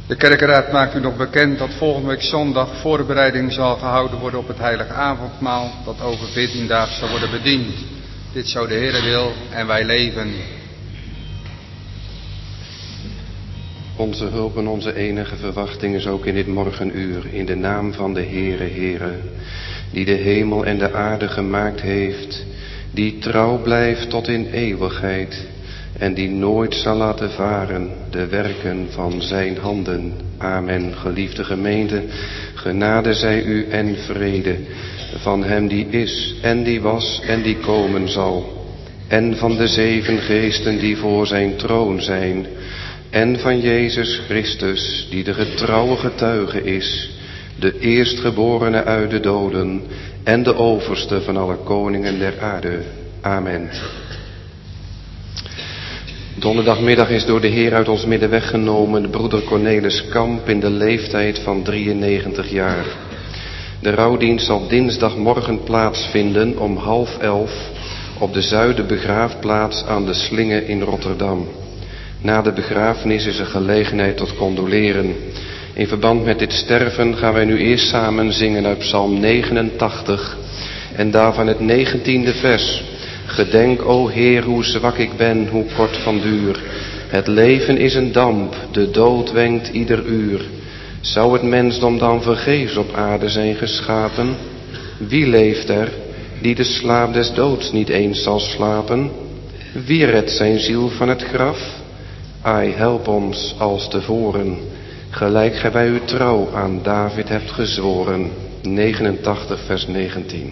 De kerkenraad maakt u nog bekend dat volgende week zondag voorbereiding zal gehouden worden op het heilige avondmaal, dat over 14 dagen zal worden bediend. Dit zo de Heere wil en wij leven. Onze hulp en onze enige verwachting is ook in dit morgenuur, in de naam van de Heere, die de hemel en de aarde gemaakt heeft, die trouw blijft tot in eeuwigheid en die nooit zal laten varen de werken van zijn handen. Amen. Geliefde gemeente, genade zij u en vrede van hem die is en die was en die komen zal, en van de 7 geesten die voor zijn troon zijn, en van Jezus Christus, die de getrouwe getuige is, de eerstgeborene uit de doden en de overste van alle koningen der aarde. Amen. Donderdagmiddag is door de Heer uit ons midden weggenomen de broeder Cornelis Kamp in de leeftijd van 93 jaar. De rouwdienst zal dinsdagmorgen plaatsvinden om 10:30 op de Zuiderbegraafplaats aan de Slinge in Rotterdam. Na de begrafenis is er gelegenheid tot condoleren. In verband met dit sterven gaan wij nu eerst samen zingen uit Psalm 89 en daarvan het 19e vers. Gedenk, o Heer, hoe zwak ik ben, hoe kort van duur. Het leven is een damp, de dood wenkt ieder uur. Zou het mensdom dan vergeefs op aarde zijn geschapen? Wie leeft er, die de slaap des doods niet eens zal slapen? Wie redt zijn ziel van het graf? Ai, help ons als tevoren, gelijk gij bij uw trouw aan David hebt gezworen. 89 vers 19.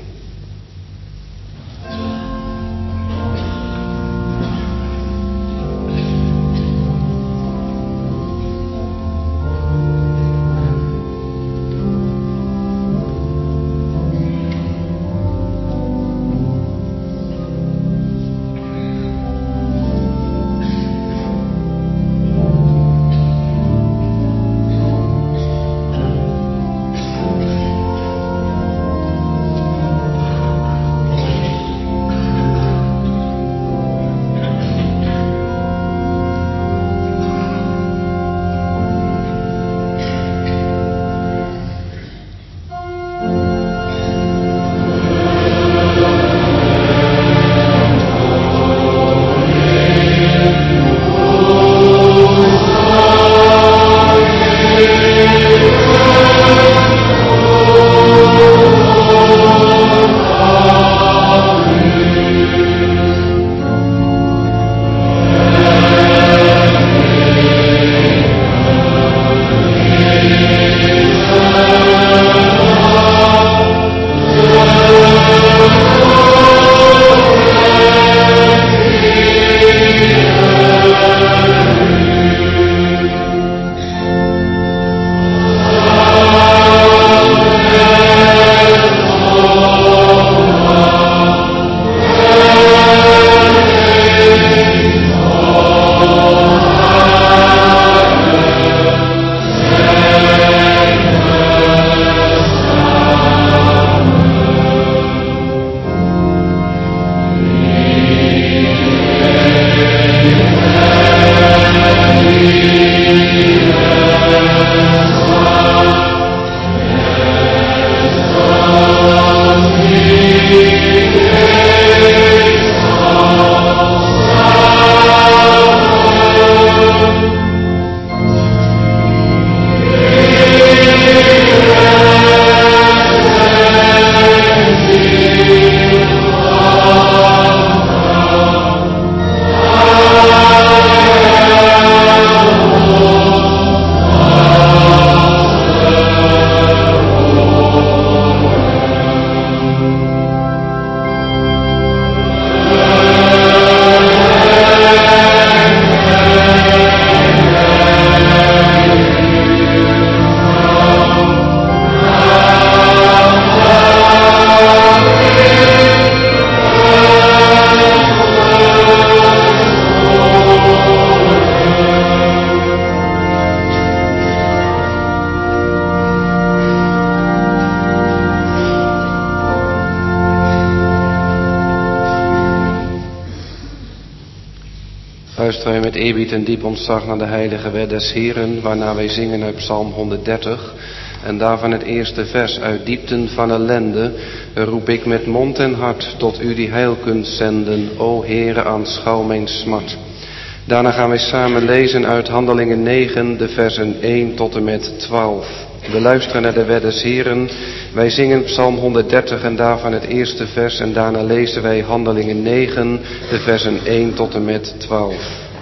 met eerbied en diep ontzag naar de heilige wet des Heren, waarna wij zingen uit Psalm 130. En daarvan het eerste vers: uit diepten van ellende roep ik met mond en hart tot u die heil kunt zenden. O Heere, aanschouw mijn smart. Daarna gaan wij samen lezen uit Handelingen 9, de versen 1 tot en met 12. We luisteren naar de wet des Heren. Wij zingen Psalm 130 en daarvan het eerste vers. En daarna lezen wij Handelingen 9, de versen 1 tot en met 12.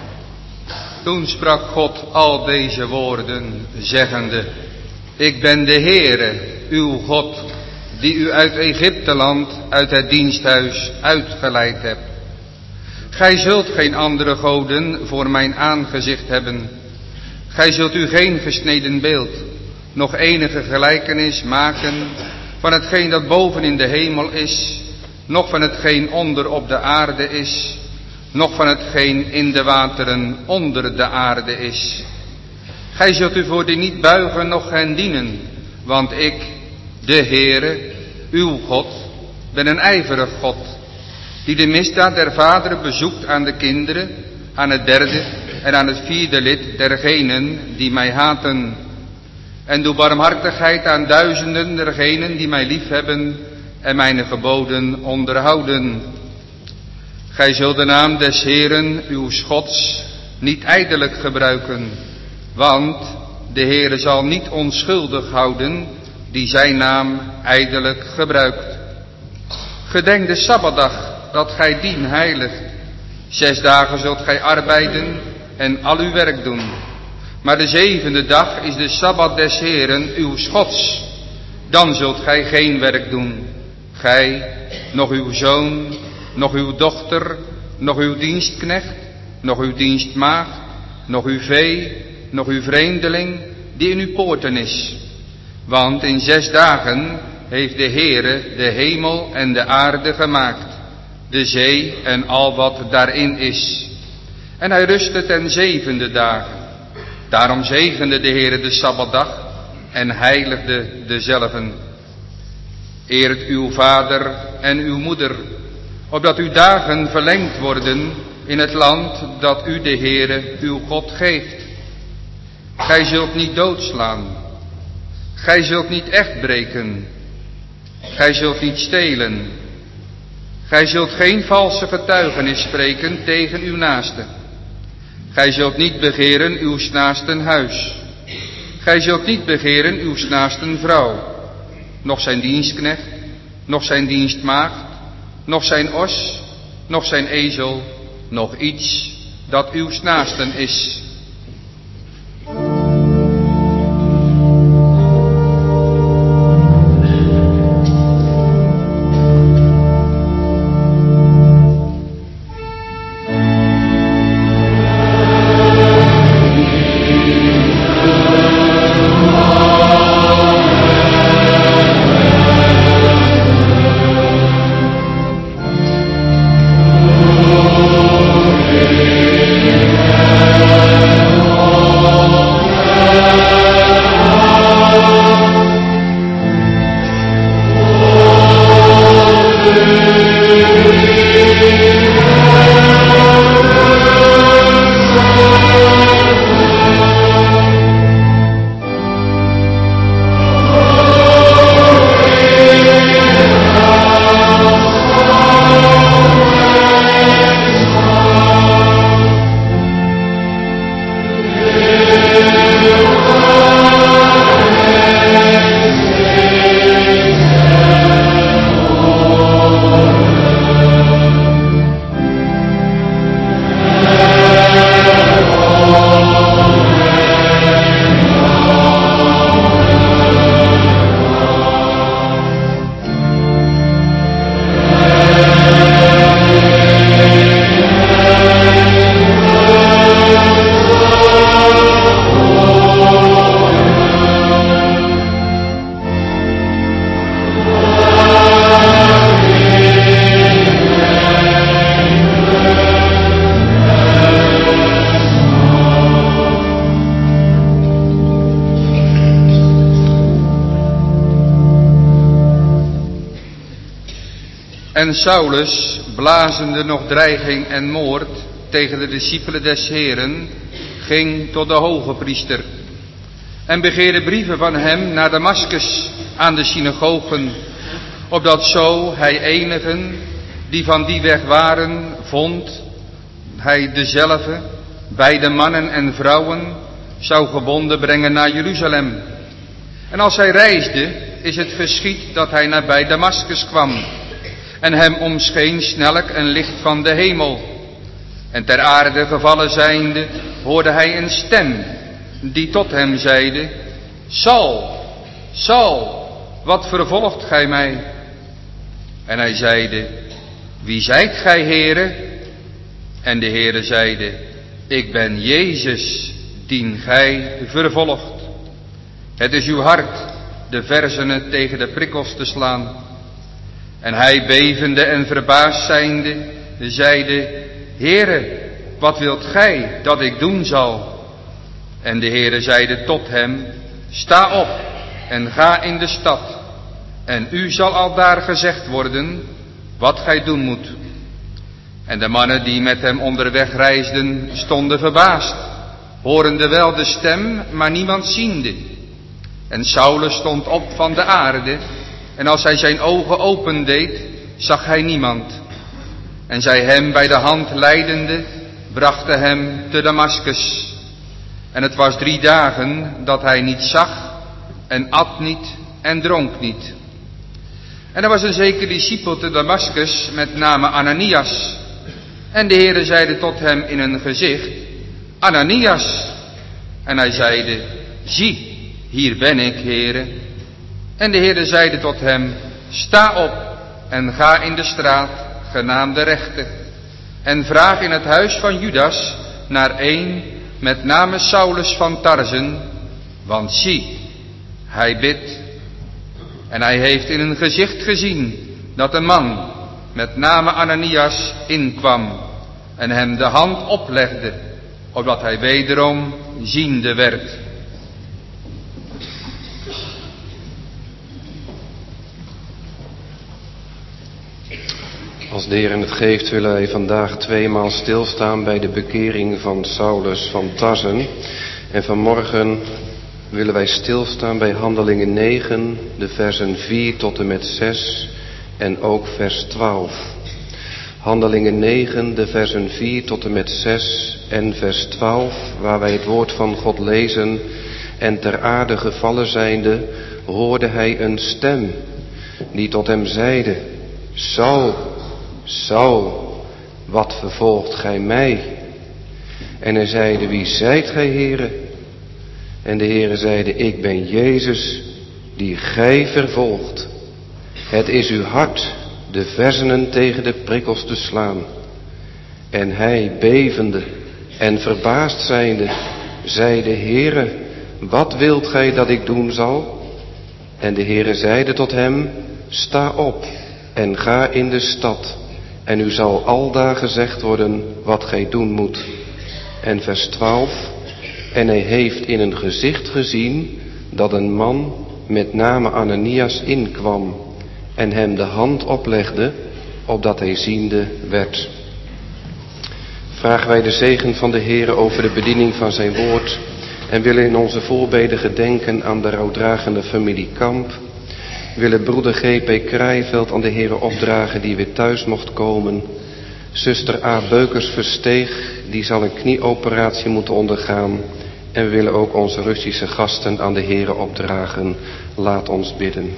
Toen sprak God al deze woorden, zeggende: Ik ben de Heere, uw God, die u uit Egypteland, uit het diensthuis uitgeleid hebt. Gij zult geen andere goden voor mijn aangezicht hebben. Gij zult u geen gesneden beeld, nog enige gelijkenis maken van hetgeen dat boven in de hemel is, noch van hetgeen onder op de aarde is, noch van hetgeen in de wateren onder de aarde is. Gij zult u voor die niet buigen, noch hen dienen, want ik, de Heere, uw God, ben een ijverig God, die de misdaad der vaderen bezoekt aan de kinderen, aan het derde en aan het vierde lid dergenen die mij haten. En doe barmhartigheid aan duizenden dergenen die mij liefhebben en mijn geboden onderhouden. Gij zult de naam des Heeren, uw Gods, niet ijdelijk gebruiken, want de Heere zal niet onschuldig houden die zijn naam ijdelijk gebruikt. Gedenk de Sabbatdag, dat gij dien heiligt. 6 dagen zult gij arbeiden en al uw werk doen. Maar de 7e dag is de Sabbat des Heeren, uw Gods. Dan zult gij geen werk doen. Gij, nog uw zoon, nog uw dochter, nog uw dienstknecht, nog uw dienstmaagd, nog uw vee, nog uw vreemdeling, die in uw poorten is. Want in 6 dagen heeft de Heere de hemel en de aarde gemaakt, de zee en al wat daarin is. En hij rustte ten 7e dagen. Daarom zegende de Heere de Sabbatdag en heiligde dezelven. Eert uw vader en uw moeder, opdat uw dagen verlengd worden in het land dat u de Heere uw God geeft. Gij zult niet doodslaan. Gij zult niet echt breken. Gij zult niet stelen. Gij zult geen valse getuigenis spreken tegen uw naaste. Gij zult niet begeren uw naasten huis. Gij zult niet begeren uw naasten vrouw, noch zijn dienstknecht, noch zijn dienstmaagd, noch zijn os, noch zijn ezel, noch iets dat uw naasten is. En Saulus, blazende nog dreiging en moord, tegen de discipelen des Heren, ging tot de hoge priester en begeerde brieven van hem naar Damaskus aan de synagogen, opdat zo hij enigen die van die weg waren vond, hij dezelfde bij de mannen en vrouwen zou gebonden brengen naar Jeruzalem. En als hij reisde, is het geschied dat hij nabij Damaskus kwam, en hem omscheen snellijk een licht van de hemel. En ter aarde gevallen zijnde, hoorde hij een stem, die tot hem zeide: Saul, Saul, wat vervolgt gij mij? En hij zeide: Wie zijt gij, Heere? En de Heere zeide: Ik ben Jezus, dien gij vervolgt. Het is uw hart de verzenen tegen de prikkels te slaan. En hij, bevende en verbaasd zijnde, zeide: Heere, wat wilt gij dat ik doen zal? En de Heere zeide tot hem: Sta op en ga in de stad, en u zal aldaar gezegd worden wat gij doen moet. En de mannen die met hem onderweg reisden, stonden verbaasd, horende wel de stem, maar niemand ziende. En Saulus stond op van de aarde, en als hij zijn ogen opendeed, zag hij niemand. En zij hem bij de hand leidende, brachten hem te Damaskus. En het was 3 dagen dat hij niet zag, en at niet, en dronk niet. En er was een zeker discipel te Damaskus, met name Ananias. En de Heere zeide tot hem in een gezicht: Ananias. En hij zeide: Zie, hier ben ik, Heere. En de Heere zeide tot hem: Sta op en ga in de straat, genaamd de Rechte, en vraag in het huis van Judas naar een met name Saulus van Tarsen, want zie, hij bidt. En hij heeft in een gezicht gezien dat een man met name Ananias inkwam en hem de hand oplegde, opdat hij wederom ziende werd. Als de Heer het geeft, willen wij vandaag 2-maal stilstaan bij de bekering van Saulus van Tarsen. En vanmorgen willen wij stilstaan bij Handelingen 9, de versen 4 tot en met 6 en ook vers 12. Handelingen 9, de versen 4 tot en met 6 en vers 12, waar wij het woord van God lezen. En ter aarde gevallen zijnde, hoorde hij een stem, die tot hem zeide: Saul, Saul, wat vervolgt gij mij? En hij zeide: Wie zijt gij, Heere? En de Heere zeide: Ik ben Jezus, die gij vervolgt. Het is uw hart de verzenen tegen de prikkels te slaan. En hij, bevende en verbaasd zijnde, zeide: Heere, wat wilt gij dat ik doen zal? En de Heere zeide tot hem: Sta op en ga in de stad, en u zal aldaar gezegd worden wat gij doen moet. En vers 12: En hij heeft in een gezicht gezien dat een man met name Ananias inkwam en hem de hand oplegde, opdat hij ziende werd. Vragen wij de zegen van de Heere over de bediening van zijn woord en willen in onze voorbeden gedenken aan de rouwdragende familie Kamp. Willen broeder G.P. Krijveld aan de Heere opdragen die weer thuis mocht komen. Zuster A. Beukers-Versteeg, die zal een knieoperatie moeten ondergaan. En we willen ook onze Russische gasten aan de Heere opdragen. Laat ons bidden.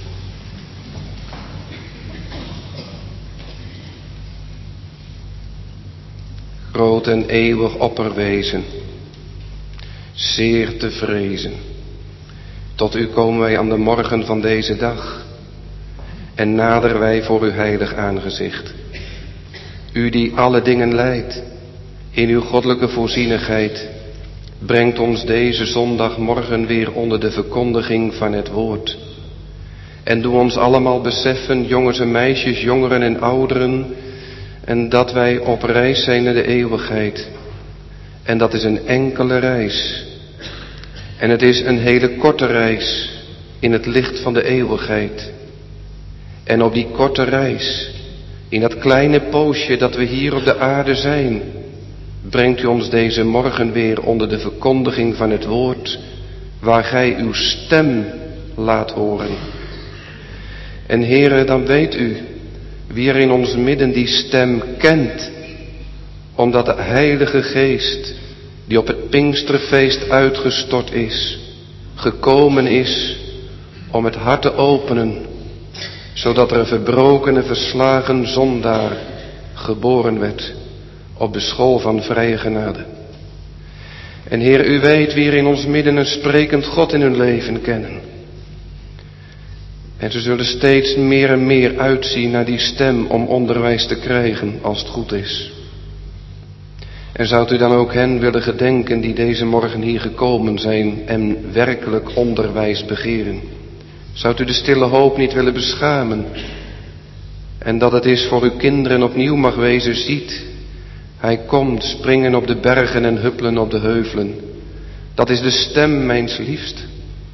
Groot en eeuwig opperwezen, zeer te vrezen. Tot u komen wij aan de morgen van deze dag en naderen wij voor uw heilig aangezicht. U die alle dingen leidt, in uw goddelijke voorzienigheid, brengt ons deze zondagmorgen weer onder de verkondiging van het woord. En doe ons allemaal beseffen, jongens en meisjes, jongeren en ouderen, en dat wij op reis zijn naar de eeuwigheid. En dat is een enkele reis. En het is een hele korte reis in het licht van de eeuwigheid. En op die korte reis, in dat kleine poosje dat we hier op de aarde zijn, brengt u ons deze morgen weer onder de verkondiging van het woord, waar gij uw stem laat horen. En Heere, dan weet u wie er in ons midden die stem kent, omdat de Heilige Geest, die op het Pinksterfeest uitgestort is, gekomen is om het hart te openen, zodat er een verbroken en verslagen zondaar geboren werd op de school van vrije genade. En Heer, u weet wie er in ons midden een sprekend God in hun leven kennen. En ze zullen steeds meer en meer uitzien naar die stem om onderwijs te krijgen, als het goed is. En zou u dan ook hen willen gedenken die deze morgen hier gekomen zijn en werkelijk onderwijs begeren? Zou u de stille hoop niet willen beschamen? En dat het is voor uw kinderen opnieuw mag wezen, ziet. Hij komt springen op de bergen en huppelen op de heuvelen. Dat is de stem mijns liefst.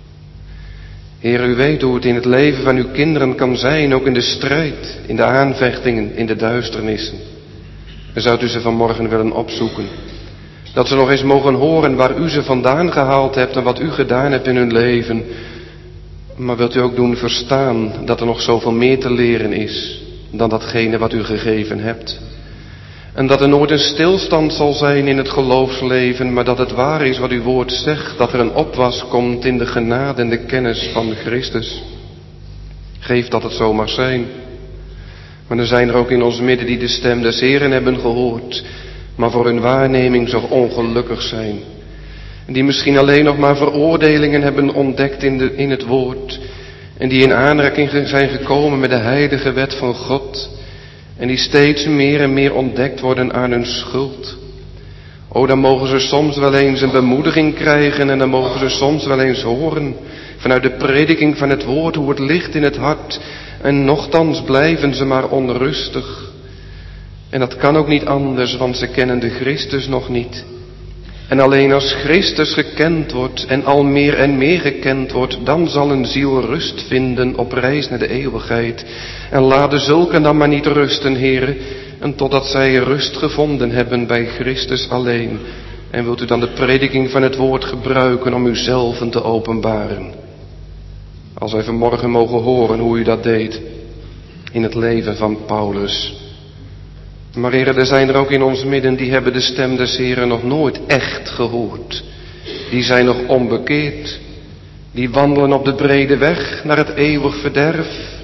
Heer, u weet hoe het in het leven van uw kinderen kan zijn, ook in de strijd, in de aanvechtingen, in de duisternissen. En zou u ze vanmorgen willen opzoeken. Dat ze nog eens mogen horen waar u ze vandaan gehaald hebt en wat u gedaan hebt in hun leven. Maar wilt u ook doen verstaan dat er nog zoveel meer te leren is dan datgene wat u gegeven hebt. En dat er nooit een stilstand zal zijn in het geloofsleven, maar dat het waar is wat uw woord zegt, dat er een opwas komt in de genade en de kennis van Christus. Geef dat het zo mag zijn. Maar er zijn er ook in ons midden die de stem des Heeren hebben gehoord, maar voor hun waarneming zo ongelukkig zijn. En die misschien alleen nog maar veroordelingen hebben ontdekt in het woord. En die in aanraking zijn gekomen met de heilige wet van God. En die steeds meer en meer ontdekt worden aan hun schuld. O, dan mogen ze soms wel eens een bemoediging krijgen en dan mogen ze soms wel eens horen vanuit de prediking van het woord hoe het ligt in het hart. En nochtans blijven ze maar onrustig. En dat kan ook niet anders, want ze kennen de Christus nog niet. En alleen als Christus gekend wordt en al meer en meer gekend wordt, dan zal een ziel rust vinden op reis naar de eeuwigheid. En laten zulken dan maar niet rusten, Heere, en totdat zij rust gevonden hebben bij Christus alleen. En wilt u dan de prediking van het woord gebruiken om uzelven te openbaren. Als wij vanmorgen mogen horen hoe u dat deed in het leven van Paulus. Maar Heere, er zijn er ook in ons midden die hebben de stem des Heeren nog nooit echt gehoord. Die zijn nog onbekeerd. Die wandelen op de brede weg naar het eeuwig verderf.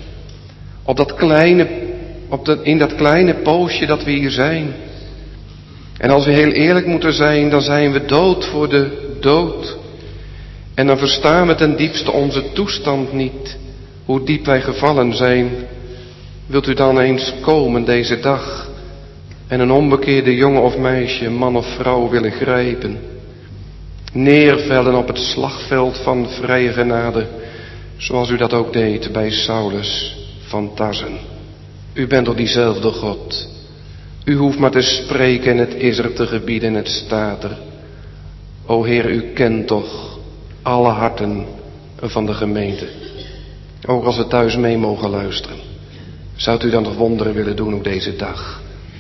In dat kleine poosje dat we hier zijn. En als we heel eerlijk moeten zijn, dan zijn we dood voor de dood. En dan verstaan we ten diepste onze toestand niet. Hoe diep wij gevallen zijn. Wilt u dan eens komen deze dag en een onbekeerde jongen of meisje, man of vrouw willen grijpen. Neervellen op het slagveld van vrije genade, zoals u dat ook deed bij Saulus van Tarsen. U bent toch diezelfde God. U hoeft maar te spreken en het is er te gebieden en het staat er. O Heer, u kent toch alle harten van de gemeente. Ook als we thuis mee mogen luisteren. Zou u dan nog wonderen willen doen op deze dag?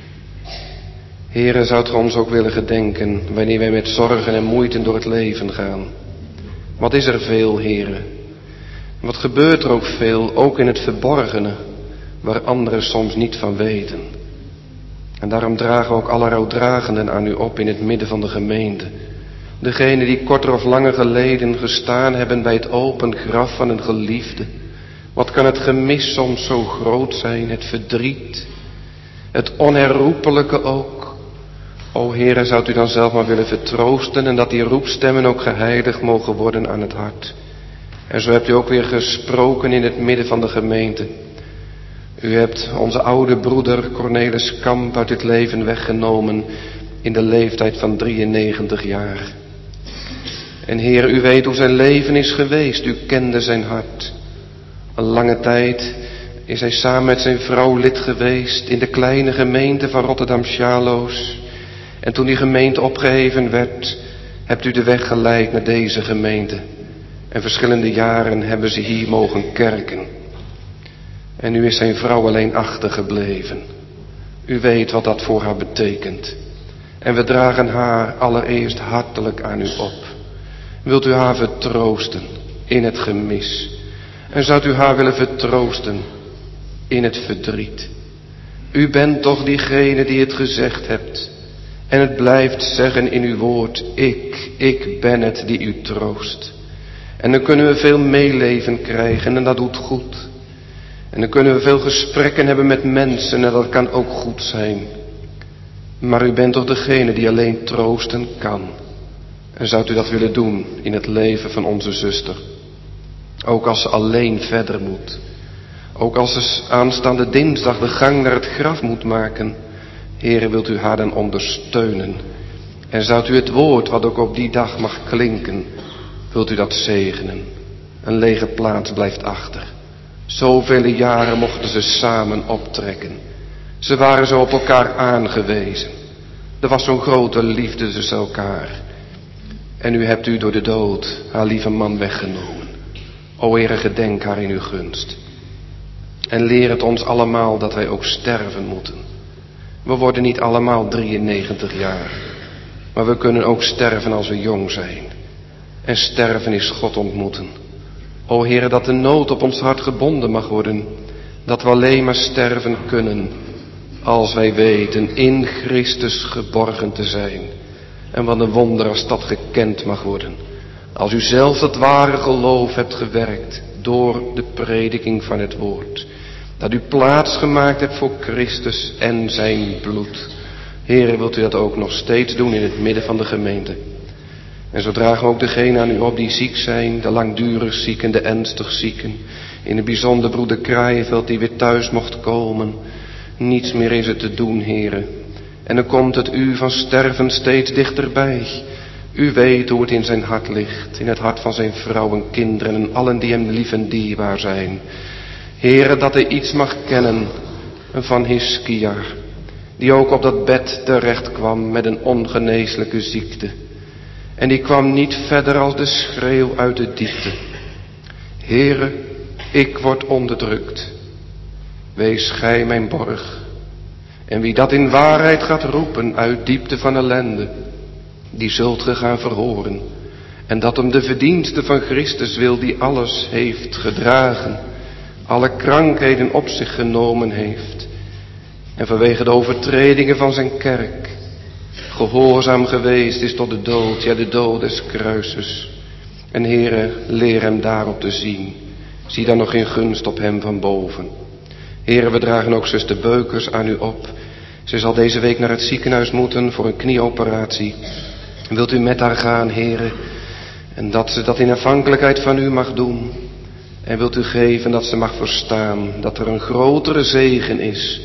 Heere, zou u ons ook willen gedenken wanneer wij met zorgen en moeite door het leven gaan. Wat is er veel, Heere? Wat gebeurt er ook veel, ook in het verborgene, waar anderen soms niet van weten. En daarom dragen we ook alle rouwdragenden aan u op in het midden van de gemeente. Degenen die korter of langer geleden gestaan hebben bij het open graf van een geliefde. Wat kan het gemis soms zo groot zijn, het verdriet, het onherroepelijke ook. O Heere, zou u dan zelf maar willen vertroosten en dat die roepstemmen ook geheiligd mogen worden aan het hart. En zo hebt u ook weer gesproken in het midden van de gemeente. U hebt onze oude broeder Cornelis Kamp uit het leven weggenomen in de leeftijd van 93 jaar. En Heer, u weet hoe zijn leven is geweest, u kende zijn hart. Een lange tijd is hij samen met zijn vrouw lid geweest in de kleine gemeente van Rotterdam-Sjaloos. En toen die gemeente opgeheven werd, hebt u de weg geleid naar deze gemeente. En verschillende jaren hebben ze hier mogen kerken. En nu is zijn vrouw alleen achtergebleven. U weet wat dat voor haar betekent. En we dragen haar allereerst hartelijk aan u op. Wilt u haar vertroosten in het gemis? En zou u haar willen vertroosten in het verdriet? U bent toch diegene die het gezegd hebt en het blijft zeggen in uw woord. Ik ben het die u troost. En dan kunnen we veel meeleven krijgen en dat doet goed. En dan kunnen we veel gesprekken hebben met mensen en dat kan ook goed zijn. Maar u bent toch degene die alleen troosten kan. En zou u dat willen doen in het leven van onze zuster? Ook als ze alleen verder moet. Ook als ze aanstaande dinsdag de gang naar het graf moet maken. Heere, wilt u haar dan ondersteunen? En zou u het woord wat ook op die dag mag klinken, wilt u dat zegenen? Een lege plaats blijft achter. Zoveel jaren mochten ze samen optrekken. Ze waren zo op elkaar aangewezen. Er was zo'n grote liefde tussen elkaar. En u hebt u door de dood haar lieve man weggenomen. O Heere, gedenk haar in uw gunst. En leer het ons allemaal dat wij ook sterven moeten. We worden niet allemaal 93 jaar. Maar we kunnen ook sterven als we jong zijn. En sterven is God ontmoeten. O Heere, dat de nood op ons hart gebonden mag worden. Dat we alleen maar sterven kunnen als wij weten in Christus geborgen te zijn. En wat een wonder als dat gekend mag worden. Als u zelf het ware geloof hebt gewerkt door de prediking van het woord. Dat u plaats gemaakt hebt voor Christus en zijn bloed. Heere, wilt u dat ook nog steeds doen in het midden van de gemeente. En zo dragen we ook degenen aan u op die ziek zijn, de langdurig zieken, de ernstig zieken. In het bijzonder broeder Kraaienveld die weer thuis mocht komen. Niets meer is er te doen, Heere. En dan komt het u van sterven steeds dichterbij. U weet hoe het in zijn hart ligt, in het hart van zijn vrouw en kinderen en allen die hem lief en dierbaar zijn. Heere, dat hij iets mag kennen van Hiskia, die ook op dat bed terecht kwam met een ongeneeslijke ziekte. En die kwam niet verder als de schreeuw uit de diepte. Heere, ik word onderdrukt. Wees gij mijn borg. En wie dat in waarheid gaat roepen uit diepte van ellende, die zult ge gaan verhoren. En dat om de verdienste van Christus wil, die alles heeft gedragen, alle krankheden op zich genomen heeft. En vanwege de overtredingen van zijn kerk gehoorzaam geweest is tot de dood, ja de dood des kruises. En Heere, leer hem daarop te zien. Zie dan nog in gunst op hem van boven. Heere, we dragen ook zuster Beukers aan u op. Ze zal deze week naar het ziekenhuis moeten voor een knieoperatie. Wilt u met haar gaan, Heere, en dat ze dat in afhankelijkheid van u mag doen. En wilt u geven dat ze mag verstaan dat er een grotere zegen is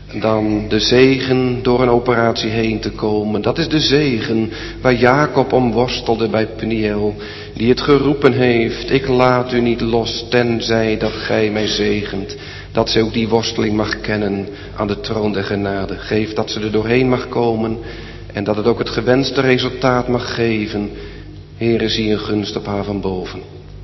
dan de zegen door een operatie heen te komen. Dat is de zegen waar Jacob om worstelde bij Peniel, die het geroepen heeft: ik laat u niet los tenzij dat gij mij zegent. Dat ze ook die worsteling mag kennen aan de troon der genade. Geef dat ze er doorheen mag komen en dat het ook het gewenste resultaat mag geven. Heere, zie een gunst op haar van boven.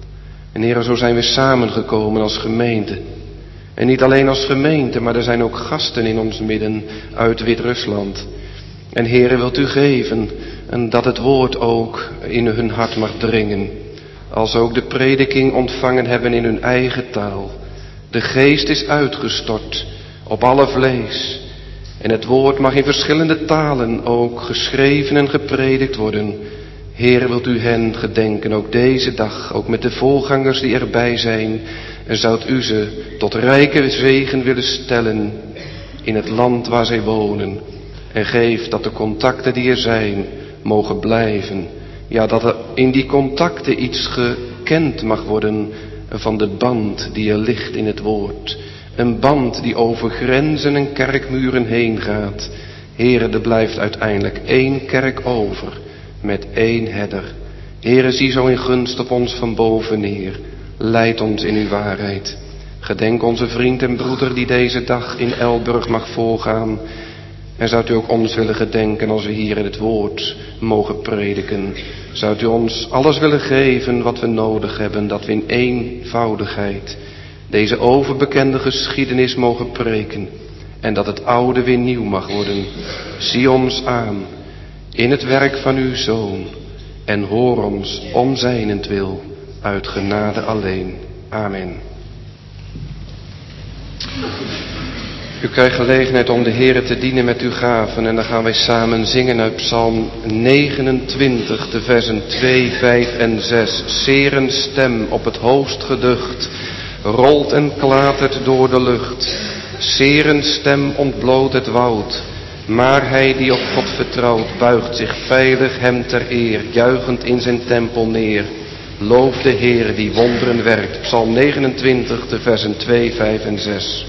En Heere, zo zijn we samengekomen als gemeente. En niet alleen als gemeente, maar er zijn ook gasten in ons midden uit Wit-Rusland. En Heere, wilt u geven en dat het woord ook in hun hart mag dringen. Als ook de prediking ontvangen hebben in hun eigen taal. De geest is uitgestort op alle vlees. En het woord mag in verschillende talen ook geschreven en gepredikt worden. Heere, wilt u hen gedenken, ook deze dag, ook met de voorgangers die erbij zijn. En zoudt u ze tot rijke zegen willen stellen in het land waar zij wonen. En geef dat de contacten die er zijn, mogen blijven. Ja, dat er in die contacten iets gekend mag worden van de band die er ligt in het woord. Een band die over grenzen en kerkmuren heen gaat. Heere, er blijft uiteindelijk één kerk over met één herder. Heere, zie zo in gunst op ons van boven neer. Leid ons in uw waarheid. Gedenk onze vriend en broeder die deze dag in Elburg mag voorgaan. En zou u ook ons willen gedenken als we hier in het woord mogen prediken. Zou u ons alles willen geven wat we nodig hebben, dat we in eenvoudigheid deze overbekende geschiedenis mogen preken. En dat het oude weer nieuw mag worden. Zie ons aan in het werk van uw Zoon en hoor ons om zijnentwil uit genade alleen. Amen. U krijgt gelegenheid om de Heere te dienen met uw gaven en dan gaan wij samen zingen uit Psalm 29, de versen 2, 5 en 6. Seeren stem op het hoogst geducht, rolt en klatert door de lucht. Seeren stem ontbloot het woud, maar hij die op God vertrouwt, buigt zich veilig hem ter eer, juichend in zijn tempel neer. Loof de Heer die wonderen werkt. Psalm 29, de versen 2, 5 en 6.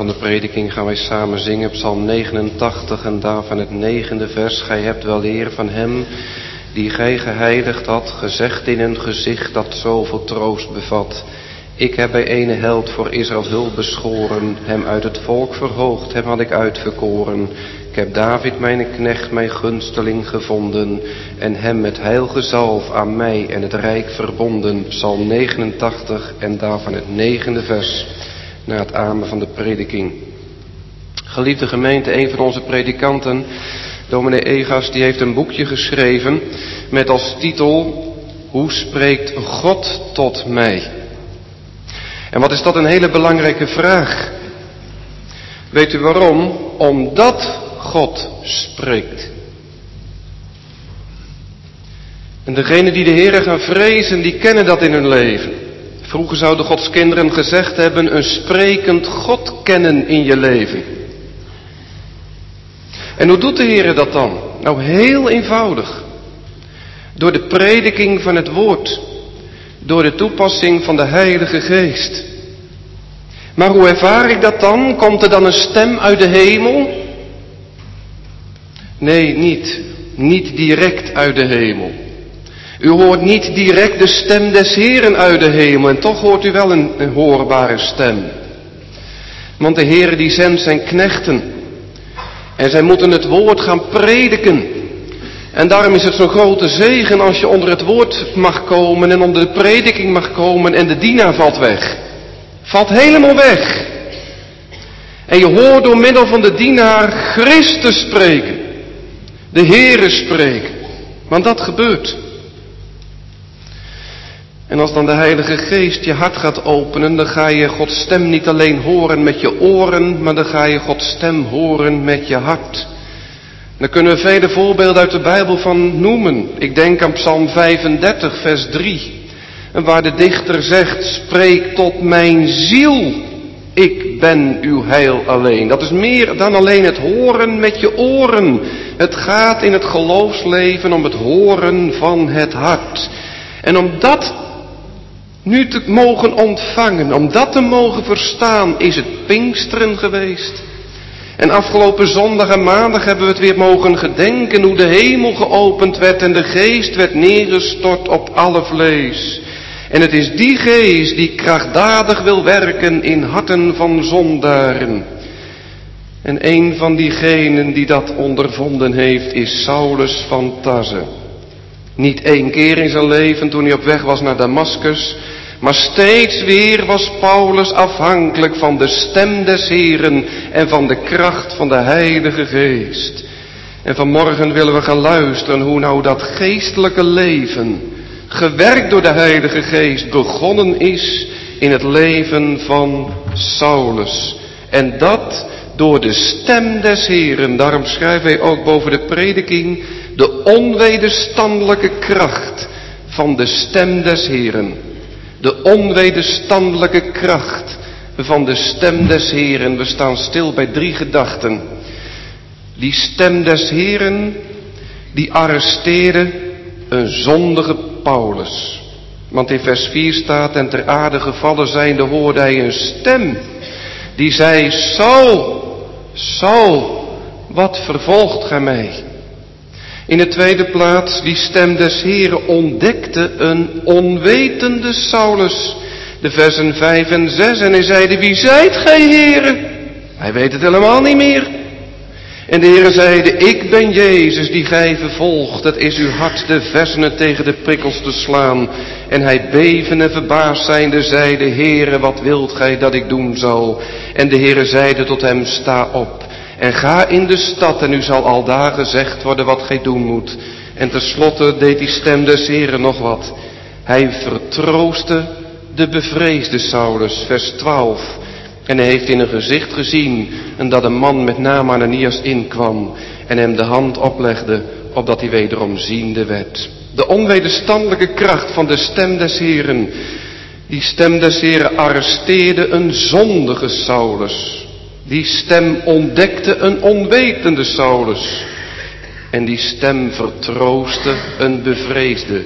van de prediking gaan wij samen zingen Psalm 89 en daarvan het 9e vers. Gij hebt wel eer van hem die gij geheiligd had, gezegd in een gezicht dat zoveel troost bevat. Ik heb bij ene held voor Israëls hulp beschoren, hem uit het volk verhoogd, hem had ik uitverkoren. Ik heb David mijn knecht, mijn gunsteling gevonden, en hem met heilige zalf aan mij en het rijk verbonden. Psalm 89 en daarvan het 9e vers, na het amen van de prediking. Geliefde gemeente, een van onze predikanten, dominee Egas, die heeft een boekje geschreven met als titel: Hoe spreekt God tot mij? En wat is dat een hele belangrijke vraag? Weet u waarom? Omdat God spreekt. En degenen die de Heere gaan vrezen, die kennen dat in hun leven. Vroeger zouden Gods kinderen gezegd hebben: een sprekend God kennen in je leven. En hoe doet de Heere dat dan? Nou, heel eenvoudig. Door de prediking van het woord. Door de toepassing van de Heilige Geest. Maar hoe ervaar ik dat dan? Komt er dan een stem uit de hemel? Nee, niet direct uit de hemel. U hoort niet direct de stem des Heeren uit de hemel, en toch hoort u wel een hoorbare stem. Want de Heere die zendt zijn knechten, en zij moeten het woord gaan prediken. En daarom is het zo'n grote zegen als je onder het woord mag komen en onder de prediking mag komen en de dienaar valt weg. Valt helemaal weg. En je hoort door middel van de dienaar Christus spreken. De Heere spreken. Want dat gebeurt. En als dan de Heilige Geest je hart gaat openen, dan ga je Gods stem niet alleen horen met je oren, maar dan ga je Gods stem horen met je hart. Daar kunnen we vele voorbeelden uit de Bijbel van noemen. Ik denk aan Psalm 35, vers 3. En waar de dichter zegt: spreek tot mijn ziel, ik ben uw heil alleen. Dat is meer dan alleen het horen met je oren. Het gaat in het geloofsleven om het horen van het hart. En om dat nu te mogen ontvangen, om dat te mogen verstaan, is het Pinksteren geweest. En afgelopen zondag en maandag hebben we het weer mogen gedenken hoe de hemel geopend werd en de geest werd neergestort op alle vlees. En het is die geest die krachtdadig wil werken in harten van zondaren. En een van diegenen die dat ondervonden heeft is Saulus van Tarse. Niet 1 keer in zijn leven toen hij op weg was naar Damaskus, maar steeds weer was Paulus afhankelijk van de stem des Heeren en van de kracht van de Heilige Geest. En vanmorgen willen we gaan luisteren hoe nou dat geestelijke leven, gewerkt door de Heilige Geest, begonnen is in het leven van Saulus. En dat door de stem des Heeren. Daarom schrijven wij ook boven de prediking: de onwederstandelijke kracht van de stem des Heeren. De onwederstandelijke kracht van de stem des Heeren. We staan stil bij 3 gedachten. Die stem des Heeren, die arresteerde een zondige Paulus. Want in vers 4 staat: en ter aarde gevallen zijnde hoorde hij een stem die zei: Saul, Saul, wat vervolgt gij mij? In de tweede plaats, die stem des Heeren ontdekte een onwetende Saulus. De versen 5 en 6. En hij zeide: wie zijt gij, Heere? Hij weet het helemaal niet meer. En de Heere zeide: ik ben Jezus die gij vervolgt. Het is uw hart de versenen tegen de prikkels te slaan. En hij beven en verbaasd zijnde zeide: Heere, wat wilt gij dat ik doen zal? En de Heere zeide tot hem: sta op en ga in de stad, en u zal aldaar gezegd worden wat gij doen moet. En tenslotte deed die stem des Heeren nog wat. Hij vertroostte de bevreesde Saulus, vers 12. En hij heeft in een gezicht gezien en dat een man met naam Ananias inkwam en hem de hand oplegde, opdat hij wederom ziende werd. De onwederstandelijke kracht van de stem des Heeren. Die stem des Heeren arresteerde een zondige Saulus. Die stem ontdekte een onwetende Saulus. En die stem vertroostte een bevreesde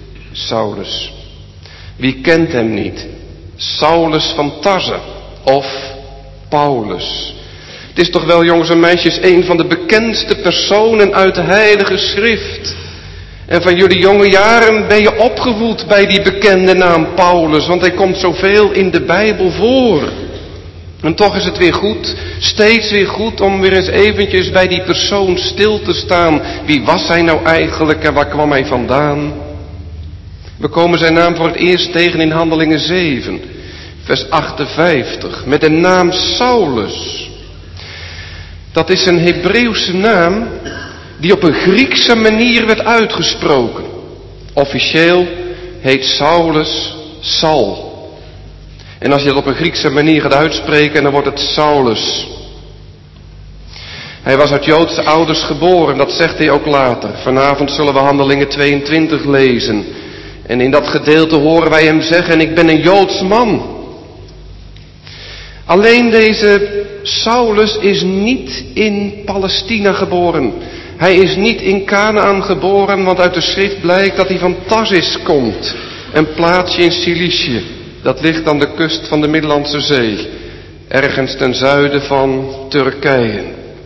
Saulus. Wie kent hem niet? Saulus van Tarse. Of Paulus. Het is toch wel, jongens en meisjes, een van de bekendste personen uit de Heilige Schrift. En van jullie jonge jaren ben je opgevoed bij die bekende naam Paulus, want hij komt zoveel in de Bijbel voor. En toch is het weer goed, steeds weer goed, om weer eens eventjes bij die persoon stil te staan. Wie was hij nou eigenlijk en waar kwam hij vandaan? We komen zijn naam voor het eerst tegen in Handelingen 7, vers 58, met de naam Saulus. Dat is een Hebreeuwse naam die op een Griekse manier werd uitgesproken. Officieel heet Saulus Saul. En als je dat op een Griekse manier gaat uitspreken, dan wordt het Saulus. Hij was uit Joodse ouders geboren, dat zegt hij ook later. Vanavond zullen we Handelingen 22 lezen. En in dat gedeelte horen wij hem zeggen, ik ben een Joods man. Alleen deze Saulus is niet in Palestina geboren. Hij is niet in Kanaan geboren, want uit de schrift blijkt dat hij van Tarsis komt. Een plaatsje in Cilicië. Dat ligt aan de kust van de Middellandse Zee. Ergens ten zuiden van Turkije.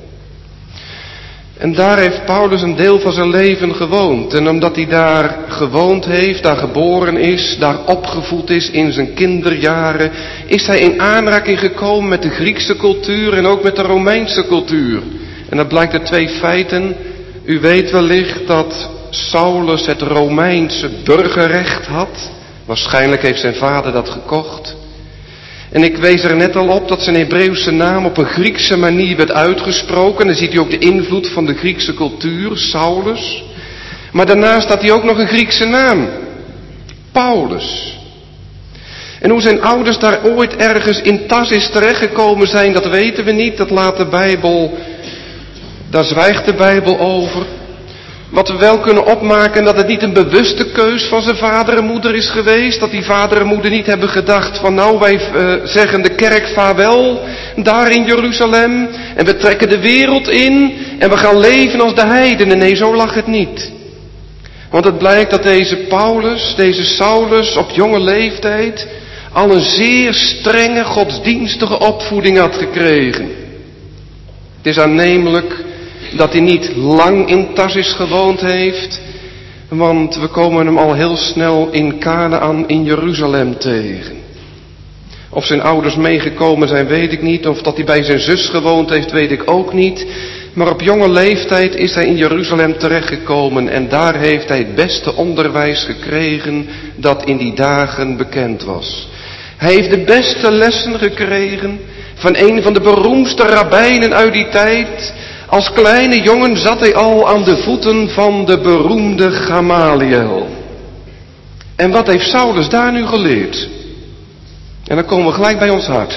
En daar heeft Paulus een deel van zijn leven gewoond. En omdat hij daar gewoond heeft, daar geboren is, daar opgevoed is in zijn kinderjaren, is hij in aanraking gekomen met de Griekse cultuur en ook met de Romeinse cultuur. En dat blijkt uit twee feiten. U weet wellicht dat Saulus het Romeinse burgerrecht had. Waarschijnlijk heeft zijn vader dat gekocht. En ik wees er net al op dat zijn Hebreeuwse naam op een Griekse manier werd uitgesproken. Dan ziet u ook de invloed van de Griekse cultuur, Saulus. Maar daarnaast had hij ook nog een Griekse naam. Paulus. En hoe zijn ouders daar ooit ergens in Tarsis terechtgekomen zijn, dat weten we niet. Dat laat de Bijbel, daar zwijgt de Bijbel over. Wat we wel kunnen opmaken, dat het niet een bewuste keus van zijn vader en moeder is geweest. Dat die vader en moeder niet hebben gedacht van nou wij zeggen de kerk vaarwel daar in Jeruzalem. En we trekken de wereld in en we gaan leven als de heidenen. Nee, zo lag het niet. Want het blijkt dat deze Paulus, deze Saulus op jonge leeftijd al een zeer strenge godsdienstige opvoeding had gekregen. Het is aannemelijk dat hij niet lang in Tarsis gewoond heeft, want we komen hem al heel snel in Kanaan in Jeruzalem tegen. Of zijn ouders meegekomen zijn, weet ik niet. Of dat hij bij zijn zus gewoond heeft, weet ik ook niet. Maar op jonge leeftijd is hij in Jeruzalem terechtgekomen en daar heeft hij het beste onderwijs gekregen dat in die dagen bekend was. Hij heeft de beste lessen gekregen van een van de beroemdste rabbijnen uit die tijd. Als kleine jongen zat hij al aan de voeten van de beroemde Gamaliel. En wat heeft Saulus daar nu geleerd? En dan komen we gelijk bij ons hart.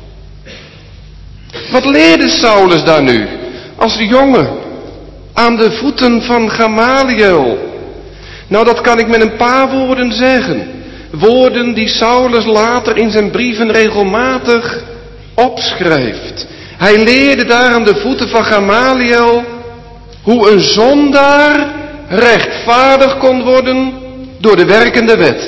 Wat leerde Saulus daar nu? Als jongen aan de voeten van Gamaliel. Nou, dat kan ik met een paar woorden zeggen. Woorden die Saulus later in zijn brieven regelmatig opschrijft. Hij leerde daar aan de voeten van Gamaliel hoe een zondaar rechtvaardig kon worden door de werkende wet.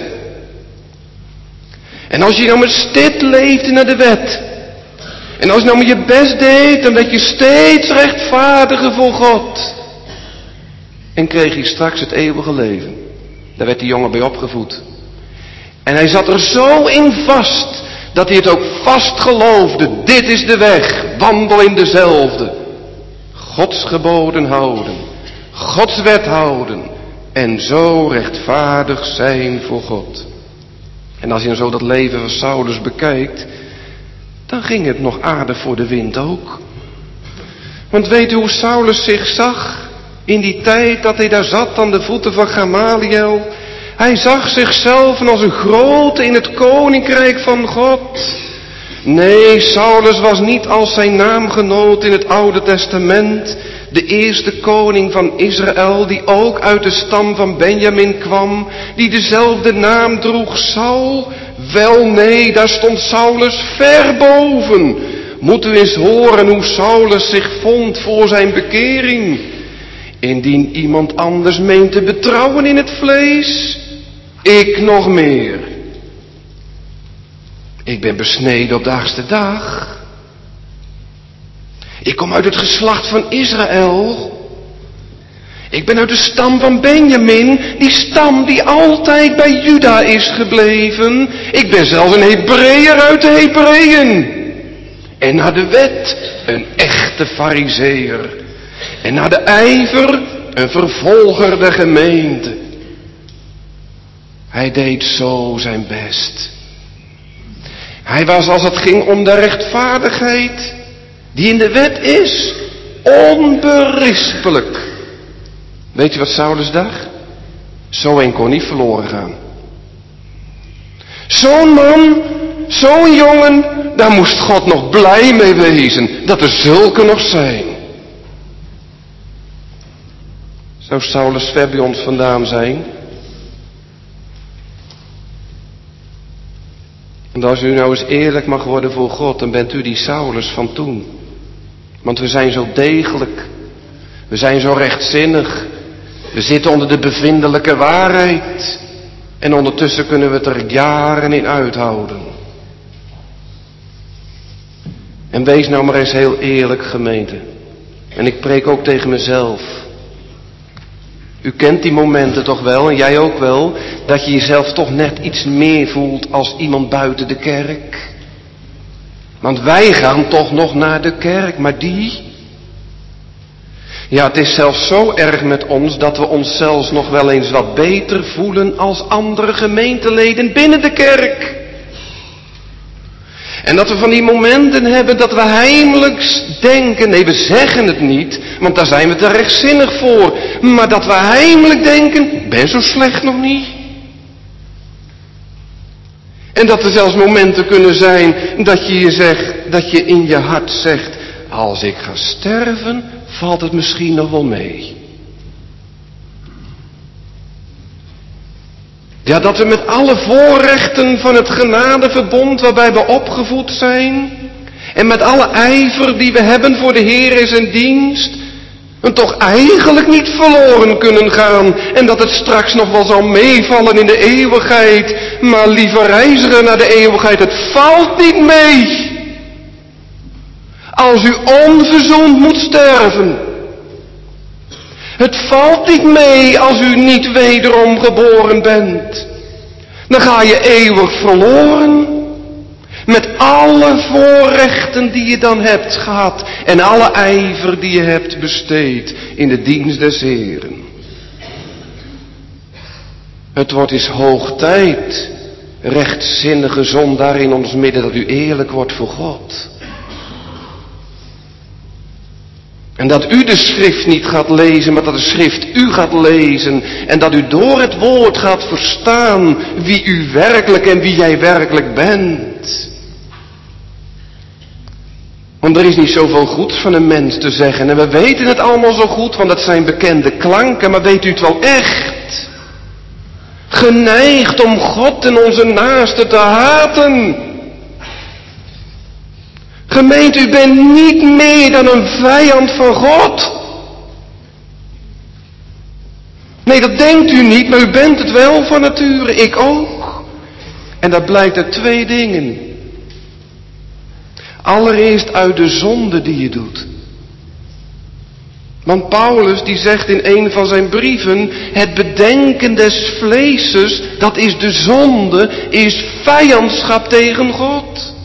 En als je nou met stip leefde naar de wet, en als je nou met je best deed, dan werd je steeds rechtvaardiger voor God. En kreeg je straks het eeuwige leven. Daar werd die jongen bij opgevoed. En hij zat er zo in vast, dat hij het ook vast geloofde. Dit is de weg, wandel in dezelfde. Gods geboden houden, Gods wet houden en zo rechtvaardig zijn voor God. En als je dan zo dat leven van Saulus bekijkt, dan ging het nog aardig voor de wind ook. Want weet u hoe Saulus zich zag in die tijd dat hij daar zat aan de voeten van Gamaliel? Hij zag zichzelf als een grote in het koninkrijk van God. Nee, Saulus was niet als zijn naamgenoot in het Oude Testament, de eerste koning van Israël, die ook uit de stam van Benjamin kwam, die dezelfde naam droeg, Saul. Wel nee, daar stond Saulus ver boven. Moet u eens horen hoe Saulus zich vond voor zijn bekering. Indien iemand anders meent te betrouwen in het vlees, ik nog meer. Ik ben besneden op de 8e dag. Ik kom uit het geslacht van Israël. Ik ben uit de stam van Benjamin, die stam die altijd bij Juda is gebleven. Ik ben zelfs een Hebreeër uit de Hebreeën. En naar de wet een echte Farizeeër. En naar de ijver een vervolger der gemeente. Hij deed zo zijn best. Hij was, als het ging om de rechtvaardigheid die in de wet is, onberispelijk. Weet je wat Saulus dacht? Zo een kon niet verloren gaan. Zo'n man, zo'n jongen, daar moest God nog blij mee wezen, dat er zulke nog zijn. Zou Saulus ver bij ons vandaan zijn? En als u nou eens eerlijk mag worden voor God, dan bent u die Saulus van toen. Want we zijn zo degelijk. We zijn zo rechtzinnig. We zitten onder de bevindelijke waarheid. En ondertussen kunnen we het er jaren in uithouden. En wees nou maar eens heel eerlijk, gemeente. En ik preek ook tegen mezelf. U kent die momenten toch wel, en jij ook wel, dat je jezelf toch net iets meer voelt als iemand buiten de kerk. Want wij gaan toch nog naar de kerk, maar die... Ja, het is zelfs zo erg met ons dat we ons zelfs nog wel eens wat beter voelen als andere gemeenteleden binnen de kerk. En dat we van die momenten hebben dat we heimelijks denken, nee, we zeggen het niet, want daar zijn we te rechtzinnig voor. Maar dat we heimelijk denken, ik ben zo slecht nog niet. En dat er zelfs momenten kunnen zijn dat je in je hart zegt, als ik ga sterven, valt het misschien nog wel mee. Ja, dat we met alle voorrechten van het genadeverbond waarbij we opgevoed zijn, en met alle ijver die we hebben voor de Heer in zijn dienst, en toch eigenlijk niet verloren kunnen gaan. En dat het straks nog wel zal meevallen in de eeuwigheid. Maar lieve reiziger naar de eeuwigheid, het valt niet mee. Als u onverzoend moet sterven. Het valt niet mee als u niet wederom geboren bent. Dan ga je eeuwig verloren. Met alle voorrechten die je dan hebt gehad. En alle ijver die je hebt besteed in de dienst des Heeren. Het wordt eens hoog tijd, rechtzinnige zondaar in ons midden, dat u eerlijk wordt voor God. En dat u de schrift niet gaat lezen, maar dat de schrift u gaat lezen. En dat u door het woord gaat verstaan wie u werkelijk en wie jij werkelijk bent. Want er is niet zoveel goeds van een mens te zeggen. En we weten het allemaal zo goed, want het zijn bekende klanken. Maar weet u het wel echt? Geneigd om God en onze naaste te haten. Gemeente, u bent niet meer dan een vijand van God. Nee, dat denkt u niet, maar u bent het wel van nature. Ik ook. En dat blijkt uit twee dingen. Allereerst uit de zonde die je doet. Want Paulus die zegt in een van zijn brieven, het bedenken des vleeses, dat is de zonde, is vijandschap tegen God.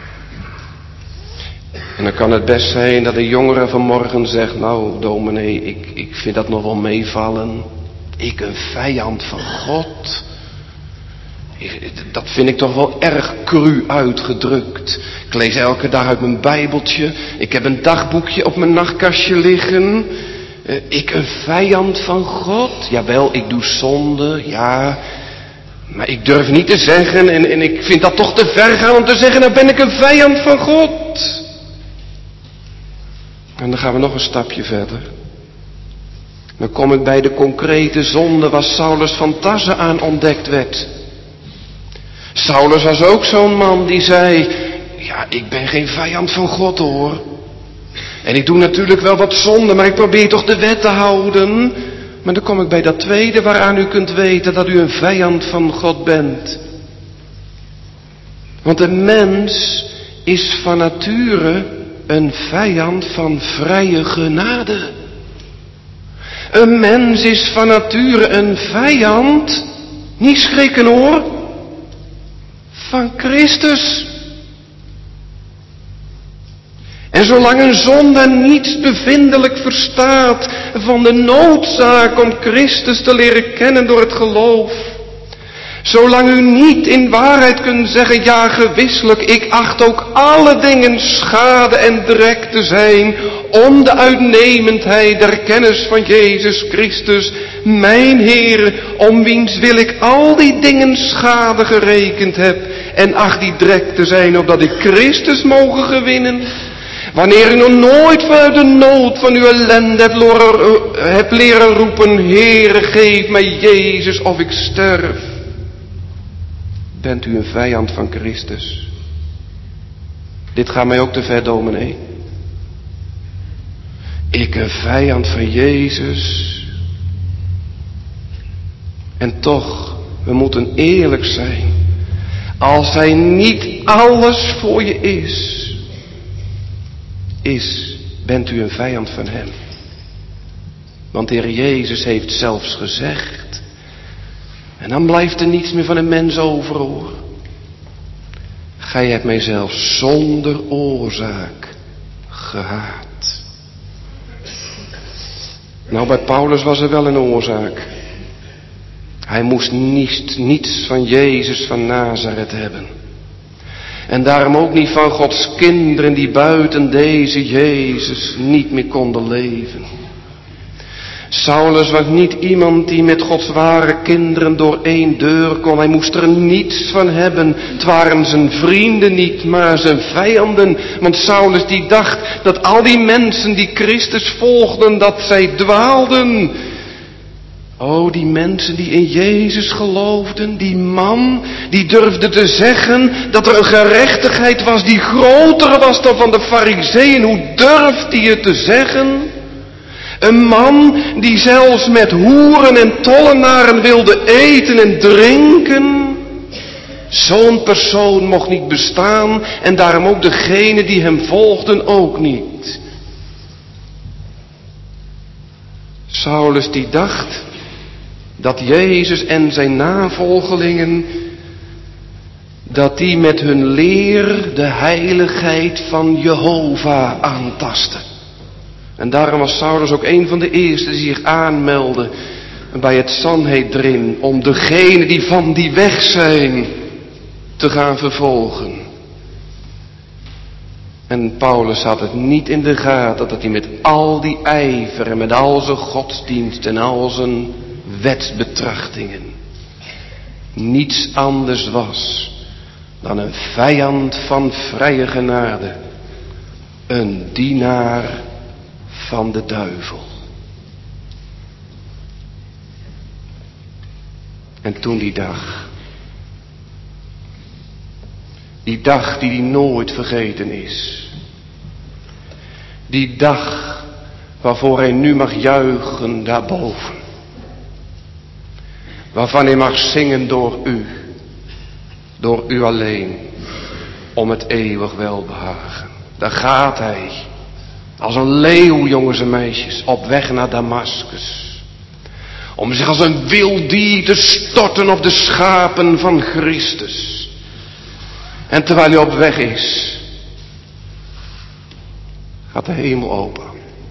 En dan kan het best zijn dat een jongere vanmorgen zegt, nou dominee, ik vind dat nog wel meevallen. Ik een vijand van God. Dat vind ik toch wel erg cru uitgedrukt. Ik lees elke dag uit mijn Bijbeltje. Ik heb een dagboekje op mijn nachtkastje liggen. Ik een vijand van God. Jawel, ik doe zonde, ja. Maar ik durf niet te zeggen, en ik vind dat toch te ver gaan om te zeggen, nou ben ik een vijand van God. En dan gaan we nog een stapje verder. Dan kom ik bij de concrete zonde waar Saulus van Tarse aan ontdekt werd. Saulus was ook zo'n man die zei, ja, ik ben geen vijand van God hoor. En ik doe natuurlijk wel wat zonde, maar ik probeer toch de wet te houden. Maar dan kom ik bij dat tweede waaraan u kunt weten dat u een vijand van God bent. Want een mens is van nature een vijand van vrije genade. Een mens is van nature een vijand, niet schrikken hoor, van Christus. En zolang een zondaar niets bevindelijk verstaat van de noodzaak om Christus te leren kennen door het geloof, zolang u niet in waarheid kunt zeggen, ja gewisselijk, ik acht ook alle dingen schade en drek te zijn, om de uitnemendheid der kennis van Jezus Christus, mijn Heer, om wiens wil ik al die dingen schade gerekend heb, en acht die drek te zijn, opdat ik Christus mogen gewinnen. Wanneer u nog nooit vanuit de nood van uw ellende hebt leren roepen, Heere, geef mij Jezus of ik sterf, bent u een vijand van Christus. Dit gaat mij ook te ver, dominee. Ik een vijand van Jezus. En toch, we moeten eerlijk zijn. Als Hij niet alles voor je is, bent u een vijand van Hem. Want de Heer Jezus heeft zelfs gezegd, en dan blijft er niets meer van een mens over hoor. Gij hebt mij zelfs zonder oorzaak gehaat. Nou, bij Paulus was er wel een oorzaak. Hij moest niets van Jezus van Nazareth hebben. En daarom ook niet van Gods kinderen die buiten deze Jezus niet meer konden leven. Saulus was niet iemand die met Gods ware kinderen door één deur kon. Hij moest er niets van hebben. Het waren zijn vrienden niet, maar zijn vijanden. Want Saulus die dacht dat al die mensen die Christus volgden, dat zij dwaalden. Oh, die mensen die in Jezus geloofden, die man die durfde te zeggen dat er een gerechtigheid was die groter was dan van de Farizeeën. Hoe durft hij het te zeggen? Een man die zelfs met hoeren en tollenaren wilde eten en drinken. Zo'n persoon mocht niet bestaan en daarom ook degenen die hem volgden ook niet. Saulus die dacht dat Jezus en zijn navolgelingen, dat die met hun leer de heiligheid van Jehovah aantasten. En daarom was Saulus ook een van de eerste die zich aanmeldde bij het Sanhedrin om degenen die van die weg zijn te gaan vervolgen. En Paulus had het niet in de gaten dat hij met al die ijver en met al zijn godsdienst en al zijn wetsbetrachtingen niets anders was dan een vijand van vrije genade, een dienaar van de duivel. En toen die dag die nooit vergeten is, die dag waarvoor hij nu mag juichen daarboven, waarvan hij mag zingen door u alleen, om het eeuwig welbehagen. Daar gaat hij, als een leeuw, jongens en meisjes, op weg naar Damaskus, om zich als een wild dier te storten op de schapen van Christus. En terwijl hij op weg is, gaat de hemel open.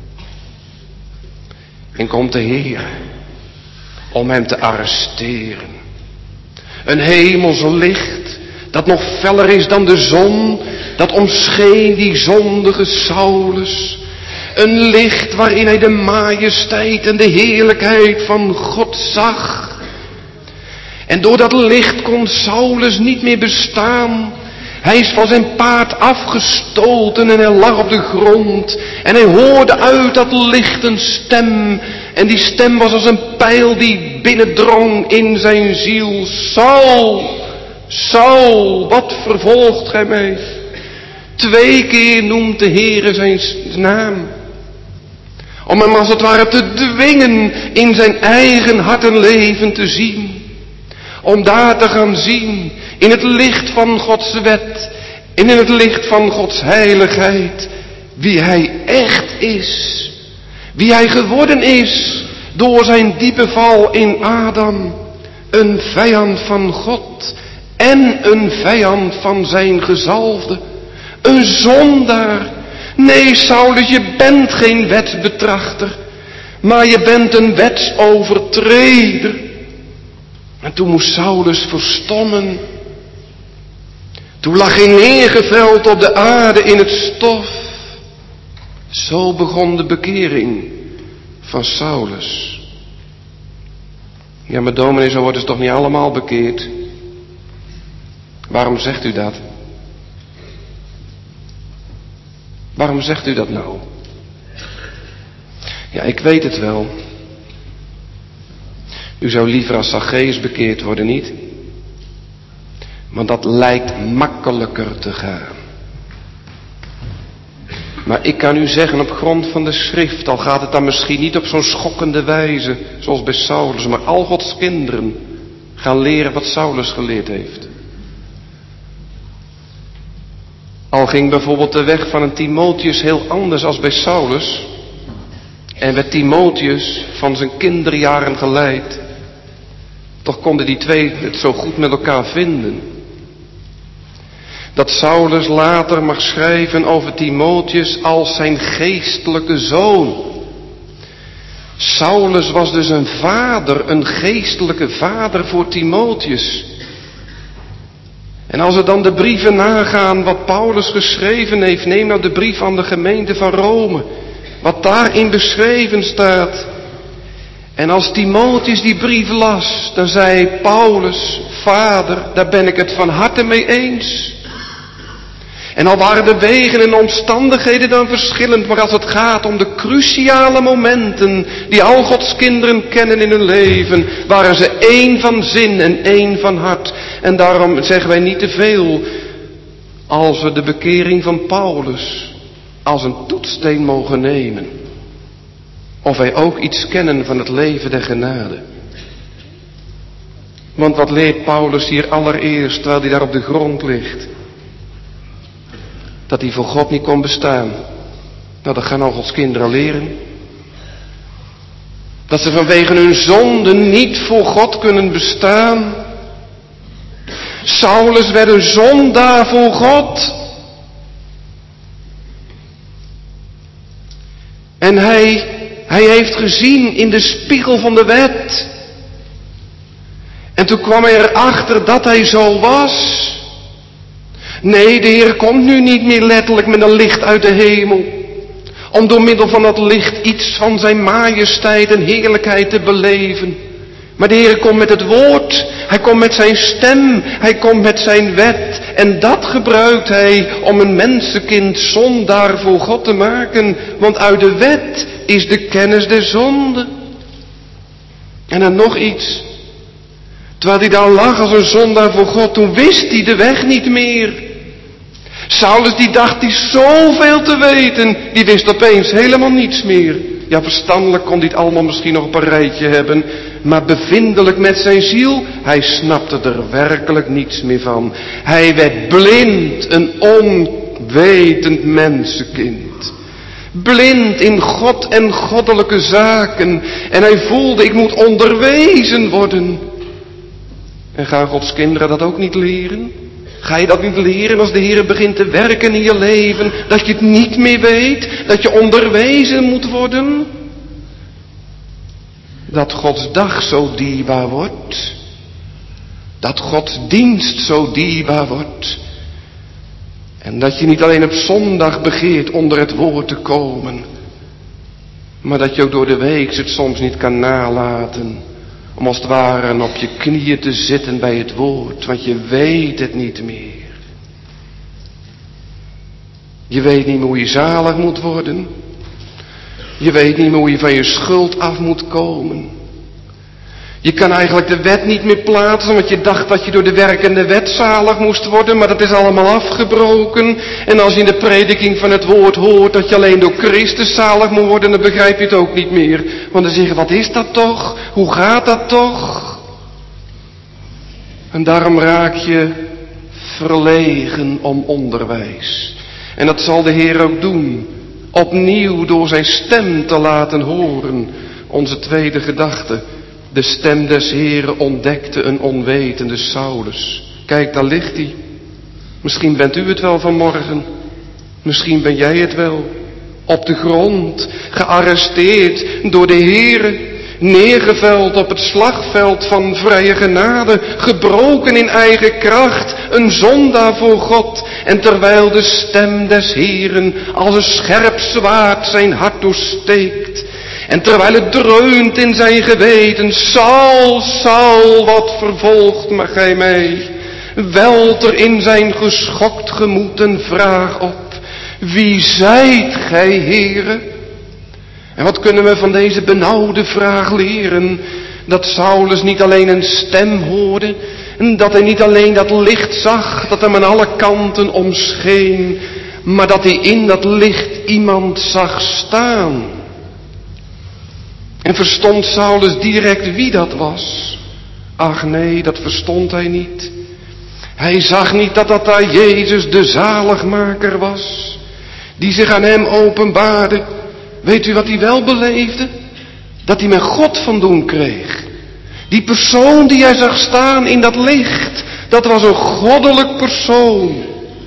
En komt de Heer om hem te arresteren. Een hemelse licht dat nog feller is dan de zon, dat omscheen die zondige Saulus. Een licht waarin hij de majesteit en de heerlijkheid van God zag. En door dat licht kon Saulus niet meer bestaan. Hij is van zijn paard afgestoten en hij lag op de grond. En hij hoorde uit dat licht een stem. En die stem was als een pijl die binnendrong in zijn ziel. Saul, Saul, wat vervolgt gij mij? 2 keer noemt de Heere zijn naam. Om hem als het ware te dwingen in zijn eigen hart en leven te zien. Om daar te gaan zien, in het licht van Gods wet, en in het licht van Gods heiligheid, wie hij echt is. Wie hij geworden is door zijn diepe val in Adam. Een vijand van God en een vijand van zijn gezalfde. Een zondaar. Nee, Saulus, je bent geen wetsbetrachter, maar je bent een wetsovertreder. En toen moest Saulus verstommen. Toen lag hij neergeveld op de aarde in het stof. Zo begon de bekering van Saulus. Ja, maar dominee, zo worden ze toch niet allemaal bekeerd? Waarom zegt u dat? Waarom zegt u dat nou? Ja, ik weet het wel. U zou liever als Zacchaeus bekeerd worden, niet? Want dat lijkt makkelijker te gaan. Maar ik kan u zeggen op grond van de schrift, al gaat het dan misschien niet op zo'n schokkende wijze, zoals bij Saulus, maar al Gods kinderen gaan leren wat Saulus geleerd heeft. Al ging bijvoorbeeld de weg van een Timotheus heel anders als bij Saulus, en werd Timotheus van zijn kinderjaren geleid, toch konden die twee het zo goed met elkaar vinden. Dat Saulus later mag schrijven over Timotheus als zijn geestelijke zoon. Saulus was dus een vader, een geestelijke vader voor Timotheus. En als we dan de brieven nagaan wat Paulus geschreven heeft, neem nou de brief aan de gemeente van Rome, wat daarin beschreven staat. En als Timotheus die brief las, dan zei Paulus, vader, daar ben ik het van harte mee eens. En al waren de wegen en omstandigheden dan verschillend, maar als het gaat om de cruciale momenten die al Gods kinderen kennen in hun leven, waren ze één van zin en één van hart. En daarom zeggen wij niet te veel als we de bekering van Paulus als een toetssteen mogen nemen. Of wij ook iets kennen van het leven der genade. Want wat leert Paulus hier allereerst, terwijl hij daar op de grond ligt? Dat hij voor God niet kon bestaan. Nou, dat gaan al Gods kinderen leren. Dat ze vanwege hun zonden niet voor God kunnen bestaan. Saulus werd een zondaar voor God. En hij heeft gezien in de spiegel van de wet. En toen kwam hij erachter dat hij zo was. Nee, de Heer komt nu niet meer letterlijk met een licht uit de hemel. Om door middel van dat licht iets van zijn majesteit en heerlijkheid te beleven. Maar de Heer komt met het woord. Hij komt met zijn stem. Hij komt met zijn wet. En dat gebruikt hij om een mensenkind zondaar voor God te maken. Want uit de wet is de kennis der zonde. En dan nog iets. Terwijl hij daar lag als een zondaar voor God, toen wist hij de weg niet meer. Saulus die dacht hij zoveel te weten, die wist opeens helemaal niets meer. Ja, verstandelijk kon hij het allemaal misschien nog op een rijtje hebben, maar bevindelijk met zijn ziel, hij snapte er werkelijk niets meer van. Hij werd blind, een onwetend mensenkind. Blind in God en goddelijke zaken. En hij voelde, ik moet onderwezen worden. En gaan Gods kinderen dat ook niet leren? Ga je dat niet leren als de Heer begint te werken in je leven? Dat je het niet meer weet? Dat je onderwezen moet worden? Dat Gods dag zo dierbaar wordt. Dat Gods dienst zo dierbaar wordt. En dat je niet alleen op zondag begeert onder het woord te komen. Maar dat je ook door de week het soms niet kan nalaten. Om als het ware op je knieën te zitten bij het woord. Want je weet het niet meer. Je weet niet meer hoe je zalig moet worden. Je weet niet meer hoe je van je schuld af moet komen. Je kan eigenlijk de wet niet meer plaatsen, want je dacht dat je door de werkende wet zalig moest worden, maar dat is allemaal afgebroken. En als je in de prediking van het woord hoort dat je alleen door Christus zalig moet worden, dan begrijp je het ook niet meer. Want dan zeg je, wat is dat toch? Hoe gaat dat toch? En daarom raak je verlegen om onderwijs. En dat zal de Heer ook doen opnieuw door zijn stem te laten horen. Onze tweede gedachte. De stem des Heren ontdekte een onwetende Saulus. Kijk, daar ligt hij. Misschien bent u het wel vanmorgen. Misschien ben jij het wel. Op de grond, gearresteerd door de Heere, neergeveld op het slagveld van vrije genade, gebroken in eigen kracht, een zondaar voor God. En terwijl de stem des Heeren als een scherp zwaard zijn hart doorsteekt, en terwijl het dreunt in zijn geweten, Saul, Saul, wat vervolgt me gij mij? Welt er in zijn geschokt gemoed een vraag op: wie zijt gij, Heere? En wat kunnen we van deze benauwde vraag leren? Dat Saulus niet alleen een stem hoorde, en dat hij niet alleen dat licht zag, dat hem aan alle kanten omscheen, maar dat hij in dat licht iemand zag staan. En verstond Saulus direct wie dat was? Ach nee, dat verstond hij niet. Hij zag niet dat dat daar Jezus de zaligmaker was, die zich aan hem openbaarde. Weet u wat hij wel beleefde? Dat hij met God van doen kreeg. Die persoon die hij zag staan in dat licht, dat was een goddelijk persoon.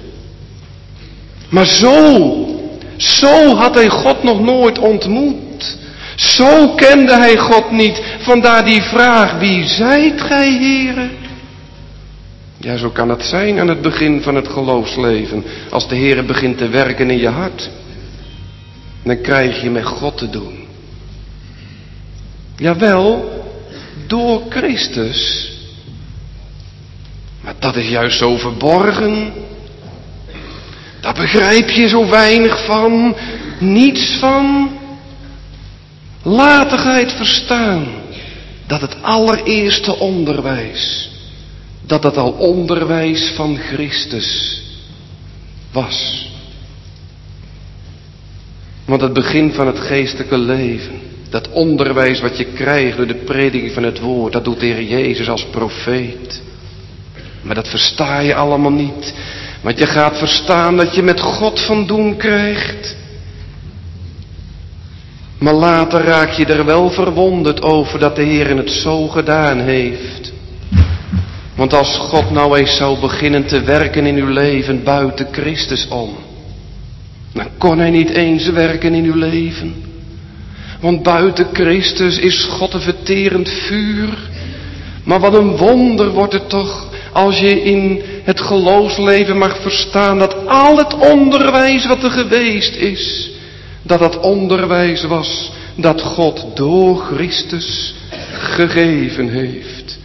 Maar zo had hij God nog nooit ontmoet. Zo kende hij God niet. Vandaar die vraag: wie zijt gij, Heere? Ja, zo kan het zijn aan het begin van het geloofsleven. Als de Heere begint te werken in je hart, dan krijg je met God te doen. Jawel, door Christus. Maar dat is juist zo verborgen. Daar begrijp je zo weinig van. Niets van. Latigheid verstaan. Dat het allereerste onderwijs, dat het al onderwijs van Christus was. Want het begin van het geestelijke leven, dat onderwijs wat je krijgt door de prediking van het woord, dat doet de Heer Jezus als profeet. Maar dat versta je allemaal niet. Want je gaat verstaan dat je met God van doen krijgt. Maar later raak je er wel verwonderd over dat de Heer het zo gedaan heeft. Want als God nou eens zou beginnen te werken in uw leven buiten Christus om, dan kon hij niet eens werken in uw leven. Want buiten Christus is God een verterend vuur. Maar wat een wonder wordt het toch als je in het geloofsleven mag verstaan dat al het onderwijs wat er geweest is, dat dat onderwijs was dat God door Christus gegeven heeft.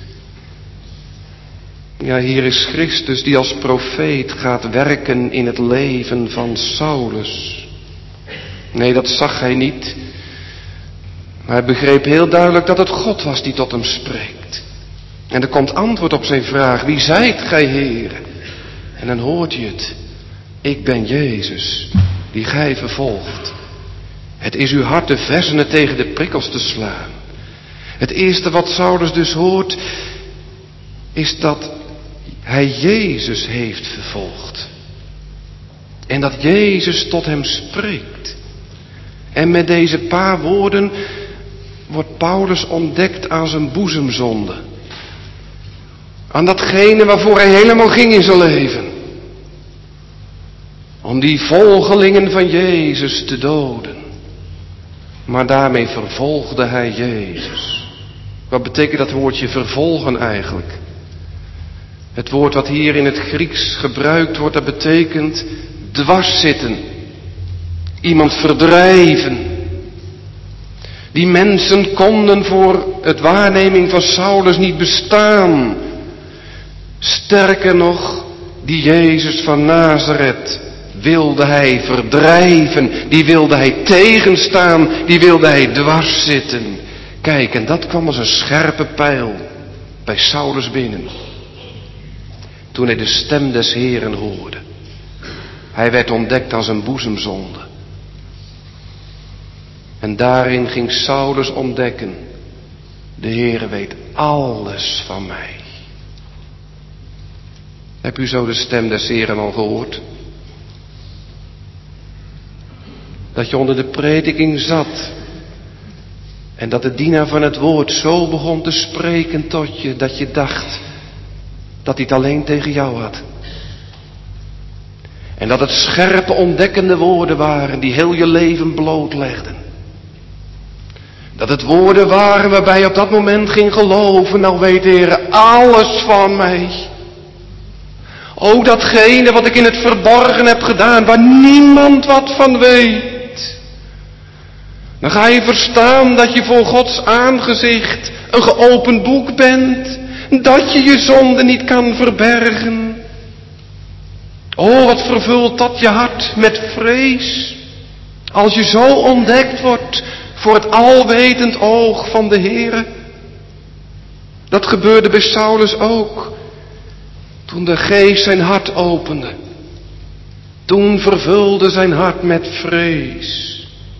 Ja, hier is Christus die als profeet gaat werken in het leven van Saulus. Nee, dat zag hij niet. Maar hij begreep heel duidelijk dat het God was die tot hem spreekt. En er komt antwoord op zijn vraag: wie zijt gij, Heere? En dan hoort je het: ik ben Jezus, die gij vervolgt. Het is uw hart de versenen tegen de prikkels te slaan. Het eerste wat Saulus dus hoort, is dat hij Jezus heeft vervolgd. En dat Jezus tot hem spreekt. En met deze paar woorden wordt Paulus ontdekt aan zijn boezemzonde. Aan datgene waarvoor hij helemaal ging in zijn leven. Om die volgelingen van Jezus te doden. Maar daarmee vervolgde hij Jezus. Wat betekent dat woordje vervolgen eigenlijk? Het woord wat hier in het Grieks gebruikt wordt, dat betekent dwars zitten. Iemand verdrijven. Die mensen konden voor het waarneming van Saulus niet bestaan. Sterker nog, die Jezus van Nazareth wilde hij verdrijven. Die wilde hij tegenstaan. Die wilde hij dwars zitten. Kijk, en dat kwam als een scherpe pijl bij Saulus binnen. Toen hij de stem des Heeren hoorde. Hij werd ontdekt als een boezemzonde. En daarin ging Saulus ontdekken: de Heere weet alles van mij. Heb u zo de stem des Heeren al gehoord? Dat je onder de prediking zat. En dat de dienaar van het woord zo begon te spreken tot je, dat je dacht dat hij het alleen tegen jou had. En dat het scherpe, ontdekkende woorden waren die heel je leven blootlegden. Dat het woorden waren waarbij je op dat moment ging geloven, nou weet de Heer alles van mij. Ook datgene wat ik in het verborgen heb gedaan, waar niemand wat van weet. Dan ga je verstaan dat je voor Gods aangezicht een geopend boek bent. Dat je je zonde niet kan verbergen. Oh, wat vervult dat je hart met vrees. Als je zo ontdekt wordt voor het alwetend oog van de Heere. Dat gebeurde bij Saulus ook. Toen de geest zijn hart opende. Toen vervulde zijn hart met vrees.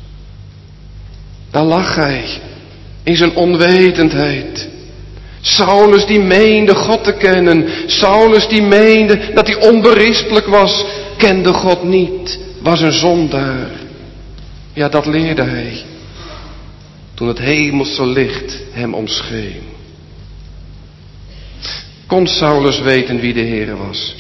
Daar lag hij in zijn onwetendheid. Saulus die meende God te kennen. Saulus die meende dat hij onberispelijk was. Kende God niet. Was een zondaar. Ja, dat leerde hij. Toen het hemelse licht hem omscheen. Kon Saulus weten wie de Heere was?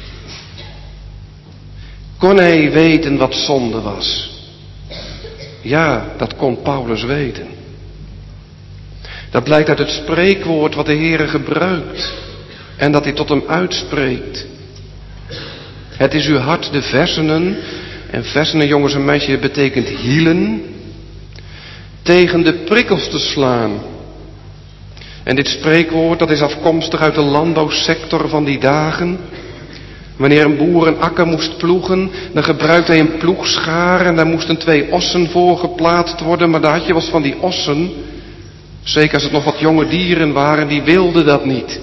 Kon hij weten wat zonde was? Ja, dat kon Paulus weten. Dat blijkt uit het spreekwoord wat de Heere gebruikt. En dat hij tot hem uitspreekt. Het is uw hart de versenen. En versenen, jongens en meisjes, betekent hielen. Tegen de prikkels te slaan. En dit spreekwoord dat is afkomstig uit de landbouwsector van die dagen. Wanneer een boer een akker moest ploegen, dan gebruikte hij een ploegschaar en daar moesten 2 ossen voor geplaatst worden. Maar daar had je wel eens van die ossen, zeker als het nog wat jonge dieren waren, die wilden dat niet.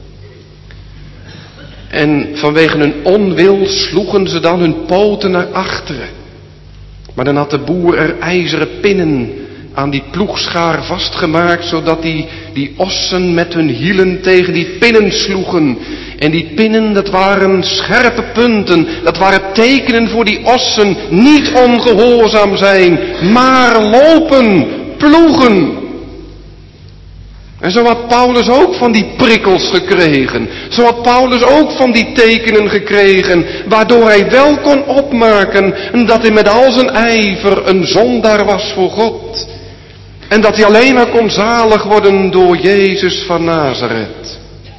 En vanwege hun onwil sloegen ze dan hun poten naar achteren. Maar dan had de boer er ijzeren pinnen aan die ploegschaar vastgemaakt, zodat die ossen met hun hielen tegen die pinnen sloegen. En die pinnen, dat waren scherpe punten, dat waren tekenen voor die ossen, niet ongehoorzaam zijn, maar lopen, ploegen. En zo had Paulus ook van die prikkels gekregen. Zo had Paulus ook van die tekenen gekregen, waardoor hij wel kon opmaken dat hij met al zijn ijver een zondaar was voor God. En dat hij alleen maar kon zalig worden door Jezus van Nazareth.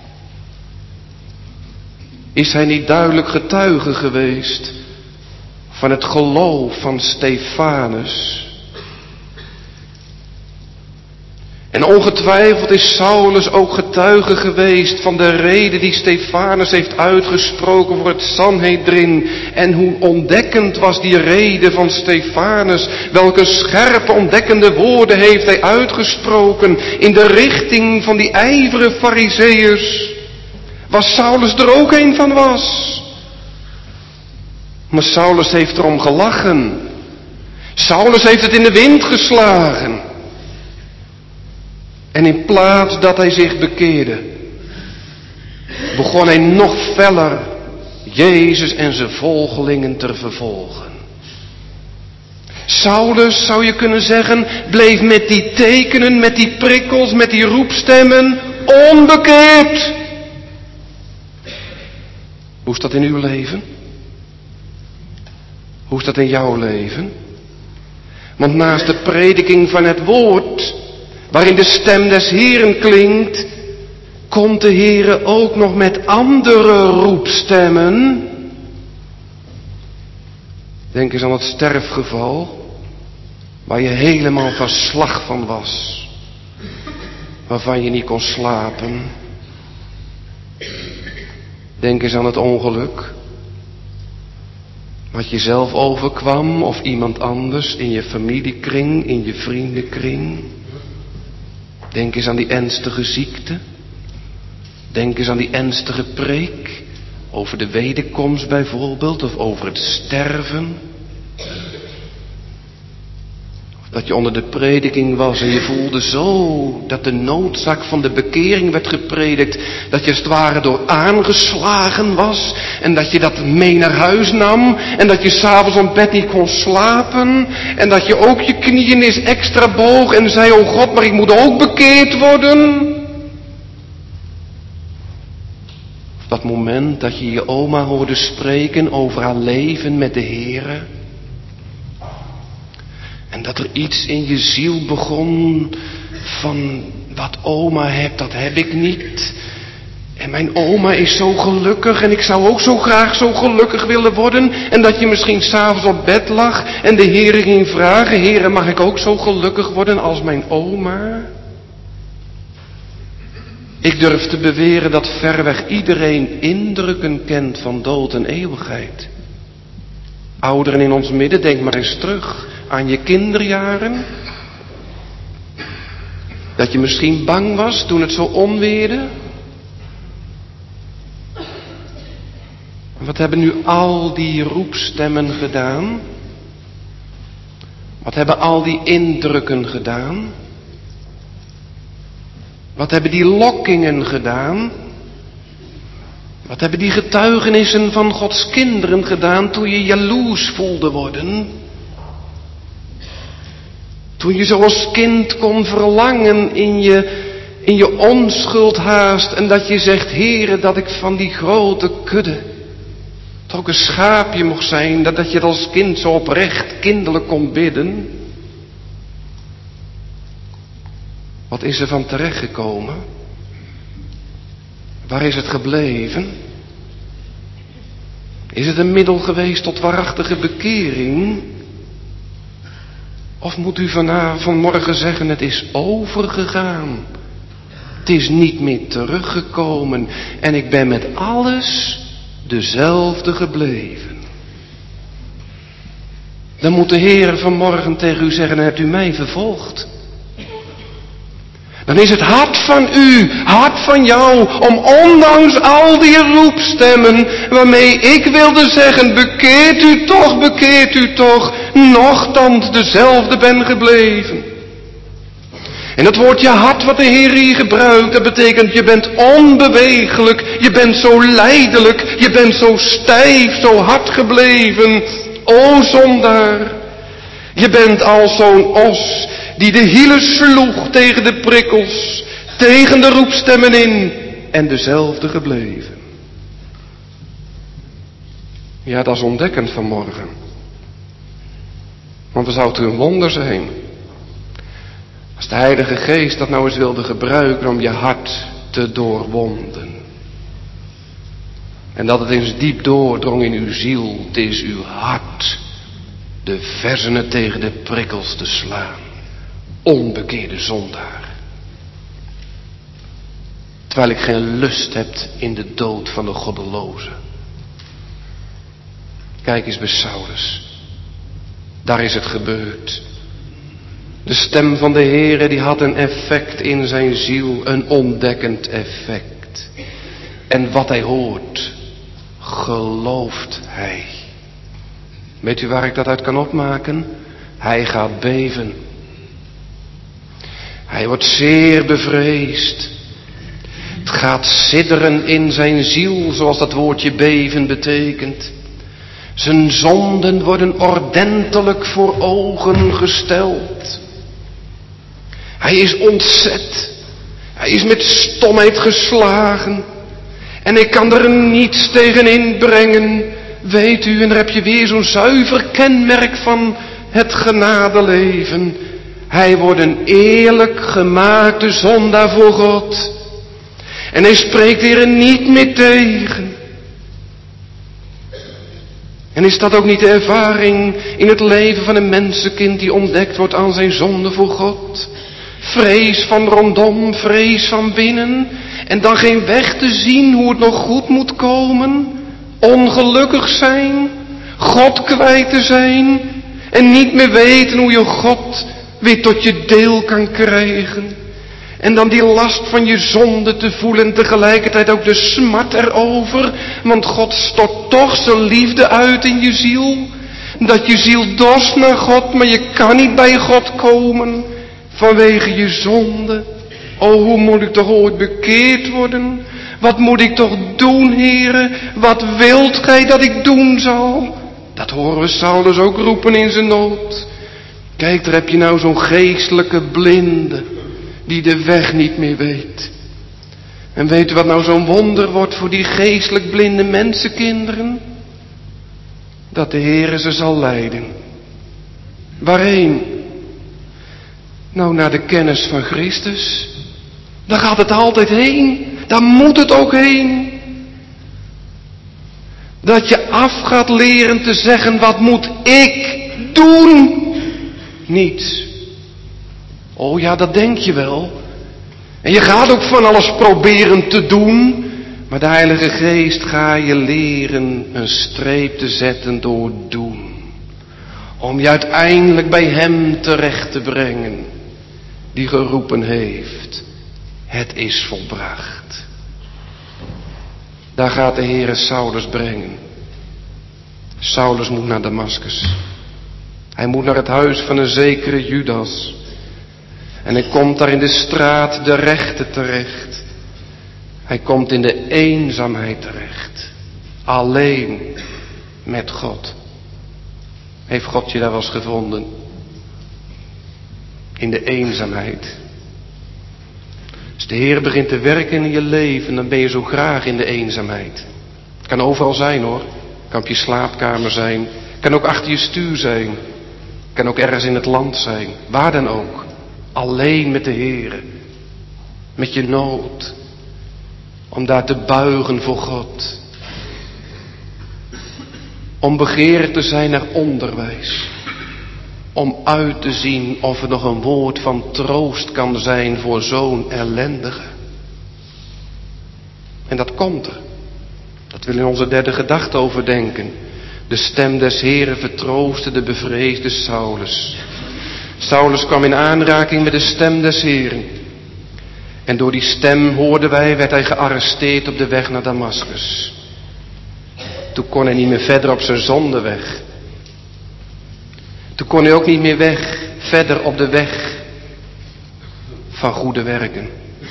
Is hij niet duidelijk getuige geweest van het geloof van Stefanus? En ongetwijfeld is Saulus ook getuige geweest van de reden die Stefanus heeft uitgesproken voor het Sanhedrin. En hoe ontdekkend was die reden van Stefanus. Welke scherpe ontdekkende woorden heeft hij uitgesproken in de richting van die ijvere Farizeeërs. Waar Saulus er ook een van was. Maar Saulus heeft erom gelachen. Saulus heeft het in de wind geslagen. En in plaats dat hij zich bekeerde, begon hij nog feller Jezus en zijn volgelingen te vervolgen. Saulus, zou je kunnen zeggen, bleef met die tekenen, met die prikkels, met die roepstemmen onbekeerd. Hoe is dat in uw leven? Hoe is dat in jouw leven? Want naast de prediking van het woord, waarin de stem des Heeren klinkt, komt de Heere ook nog met andere roepstemmen. Denk eens aan het sterfgeval, waar je helemaal van slag van was, waarvan je niet kon slapen. Denk eens aan het ongeluk, wat je zelf overkwam of iemand anders in je familiekring, in je vriendenkring. Denk eens aan die ernstige ziekte. Denk eens aan die ernstige preek. Over de wederkomst bijvoorbeeld. Of over het sterven. Of Dat je onder de prediking was en je voelde zo dat de noodzaak van de bekering werd gepredikt. Dat je als het ware door aangeslagen was. En dat je dat mee naar huis nam. En dat je s'avonds op bed niet kon slapen. En dat je ook je knieën eens extra boog en zei, oh God, maar ik moet ook bekeerd worden. Dat moment dat je je oma hoorde spreken over haar leven met de Heere. En dat er iets in je ziel begon van wat oma hebt, dat heb ik niet. En mijn oma is zo gelukkig en ik zou ook zo graag zo gelukkig willen worden. En dat je misschien 's avonds op bed lag en de Heere ging vragen, Heere, mag ik ook zo gelukkig worden als mijn oma? Ik durf te beweren dat verreweg iedereen indrukken kent van dood en eeuwigheid. Ouderen in ons midden, denk maar eens terug aan je kinderjaren. Dat je misschien bang was toen het zo onweerde. Wat hebben nu al die roepstemmen gedaan? Wat hebben al die indrukken gedaan? Wat hebben die lokkingen gedaan? Wat hebben die getuigenissen van Gods kinderen gedaan toen je jaloers voelde worden? Toen je zoals kind kon verlangen in je onschuld haast en dat je zegt, Heere, dat ik van die grote kudde toch ook een schaapje mocht zijn, dat je het als kind zo oprecht kinderlijk kon bidden. Wat is er van terechtgekomen? Waar is het gebleven? Is het een middel geweest tot waarachtige bekering? Of moet u vanmorgen zeggen, het is overgegaan. Het is niet meer teruggekomen. En ik ben met alles dezelfde gebleven. Dan moet de Heer vanmorgen tegen u zeggen, hebt u mij vervolgd? Dan is het hart van u, hart van jou, om ondanks al die roepstemmen waarmee ik wilde zeggen, bekeert u toch, nochtans dezelfde ben gebleven. En dat woordje hart wat de Heer hier gebruikt, dat betekent je bent onbeweeglijk, je bent zo lijdelijk, je bent zo stijf, zo hard gebleven. O zondaar, je bent als zo'n os die de hielen sloeg tegen de prikkels, tegen de roepstemmen in en dezelfde gebleven. Ja, dat is ontdekkend vanmorgen. Want dan zou het een wonder zijn als de Heilige Geest dat nou eens wilde gebruiken om je hart te doorwonden. En dat het eens diep doordrong in uw ziel, het is uw hart, de versenen tegen de prikkels te slaan. Onbekeerde zondaar. Terwijl ik geen lust heb in de dood van de goddeloze. Kijk eens bij Saulus. Daar is het gebeurd. De stem van de Heere die had een effect in zijn ziel. Een ontdekkend effect. En wat hij hoort, gelooft hij. Weet u waar ik dat uit kan opmaken? Hij gaat beven. Hij wordt zeer bevreesd. Het gaat sidderen in zijn ziel, zoals dat woordje beven betekent. Zijn zonden worden ordentelijk voor ogen gesteld. Hij is ontzet. Hij is met stomheid geslagen. En ik kan er niets tegen inbrengen. Weet u, en daar heb je weer zo'n zuiver kenmerk van het genadeleven. Hij wordt een eerlijk gemaakte zondaar voor God. En hij spreekt er niet meer tegen. En is dat ook niet de ervaring in het leven van een mensenkind die ontdekt wordt aan zijn zonde voor God? Vrees van rondom, vrees van binnen. En dan geen weg te zien hoe het nog goed moet komen. Ongelukkig zijn. God kwijt te zijn. En niet meer weten hoe je God weer tot je deel kan krijgen. En dan die last van je zonde te voelen en tegelijkertijd ook de smart erover. Want God stort toch zijn liefde uit in je ziel. Dat je ziel dorst naar God, maar je kan niet bij God komen vanwege je zonde. O, hoe moet ik toch ooit bekeerd worden? Wat moet ik toch doen, Heere? Wat wilt gij dat ik doen zal? Dat horen we Saulus ook roepen in zijn nood. Kijk, daar heb je nou zo'n geestelijke blinde die de weg niet meer weet. En weet u wat nou zo'n wonder wordt voor die geestelijk blinde mensenkinderen? Dat de Heere ze zal leiden. Waarheen? Nou, naar de kennis van Christus. Daar gaat het altijd heen. Daar moet het ook heen. Dat je af gaat leren te zeggen, wat moet ik doen? Niets. Oh ja, dat denk je wel. En je gaat ook van alles proberen te doen. Maar de Heilige Geest ga je leren een streep te zetten door doen. Om je uiteindelijk bij Hem terecht te brengen. Die geroepen heeft. Het is volbracht. Daar gaat de Heere Saulus brengen. Saulus moet naar Damaskus. Hij moet naar het huis van een zekere Judas. En hij komt daar in de straat de rechte terecht. Hij komt in de eenzaamheid terecht. Alleen met God. Heeft God je daar wel eens gevonden? In de eenzaamheid. Als de Heer begint te werken in je leven, dan ben je zo graag in de eenzaamheid. Het kan overal zijn hoor. Het kan op je slaapkamer zijn. Het kan ook achter je stuur zijn. Het kan ook ergens in het land zijn. Waar dan ook. Alleen met de Heer. Met je nood. Om daar te buigen voor God. Om begeerig te zijn naar onderwijs. Om uit te zien of er nog een woord van troost kan zijn voor zo'n ellendige. En dat komt er. Dat wil in onze derde gedachte overdenken. De stem des Heren vertroostte de bevreesde Saulus. Saulus kwam in aanraking met de stem des Heren. En door die stem, hoorden wij, werd hij gearresteerd op de weg naar Damaskus. Toen kon hij niet meer verder op zijn zondeweg. Toen kon hij ook niet meer verder op de weg van goede werken.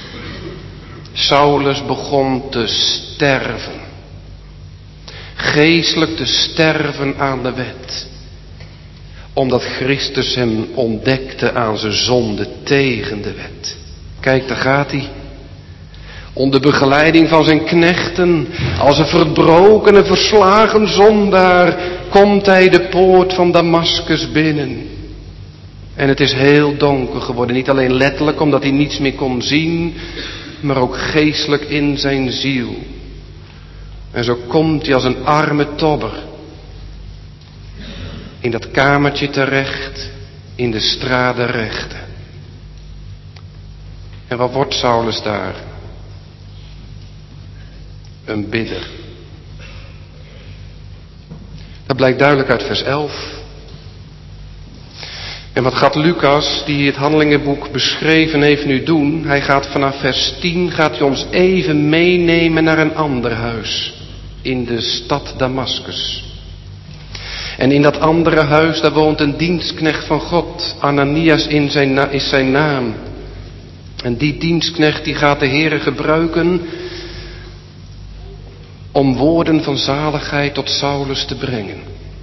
Saulus begon te sterven. Geestelijk te sterven aan de wet. Omdat Christus hem ontdekte aan zijn zonde tegen de wet. Kijk, daar gaat hij. Onder begeleiding van zijn knechten, als een verbroken en verslagen zondaar, komt hij de poort van Damaskus binnen. En het is heel donker geworden. Niet alleen letterlijk omdat hij niets meer kon zien, maar ook geestelijk in zijn ziel. En zo komt hij als een arme tobber in dat kamertje terecht, in de strade rechte. En wat wordt Saulus daar? Een bidder. Dat blijkt duidelijk uit vers 11. En wat gaat Lucas, die het Handelingenboek beschreven heeft, nu doen? Hij gaat vanaf vers 10, gaat hij ons even meenemen naar een ander huis. In de stad Damaskus. En in dat andere huis, daar woont een dienstknecht van God. Ananias is zijn naam. En die dienstknecht, die gaat de Heere gebruiken om woorden van zaligheid tot Saulus te brengen.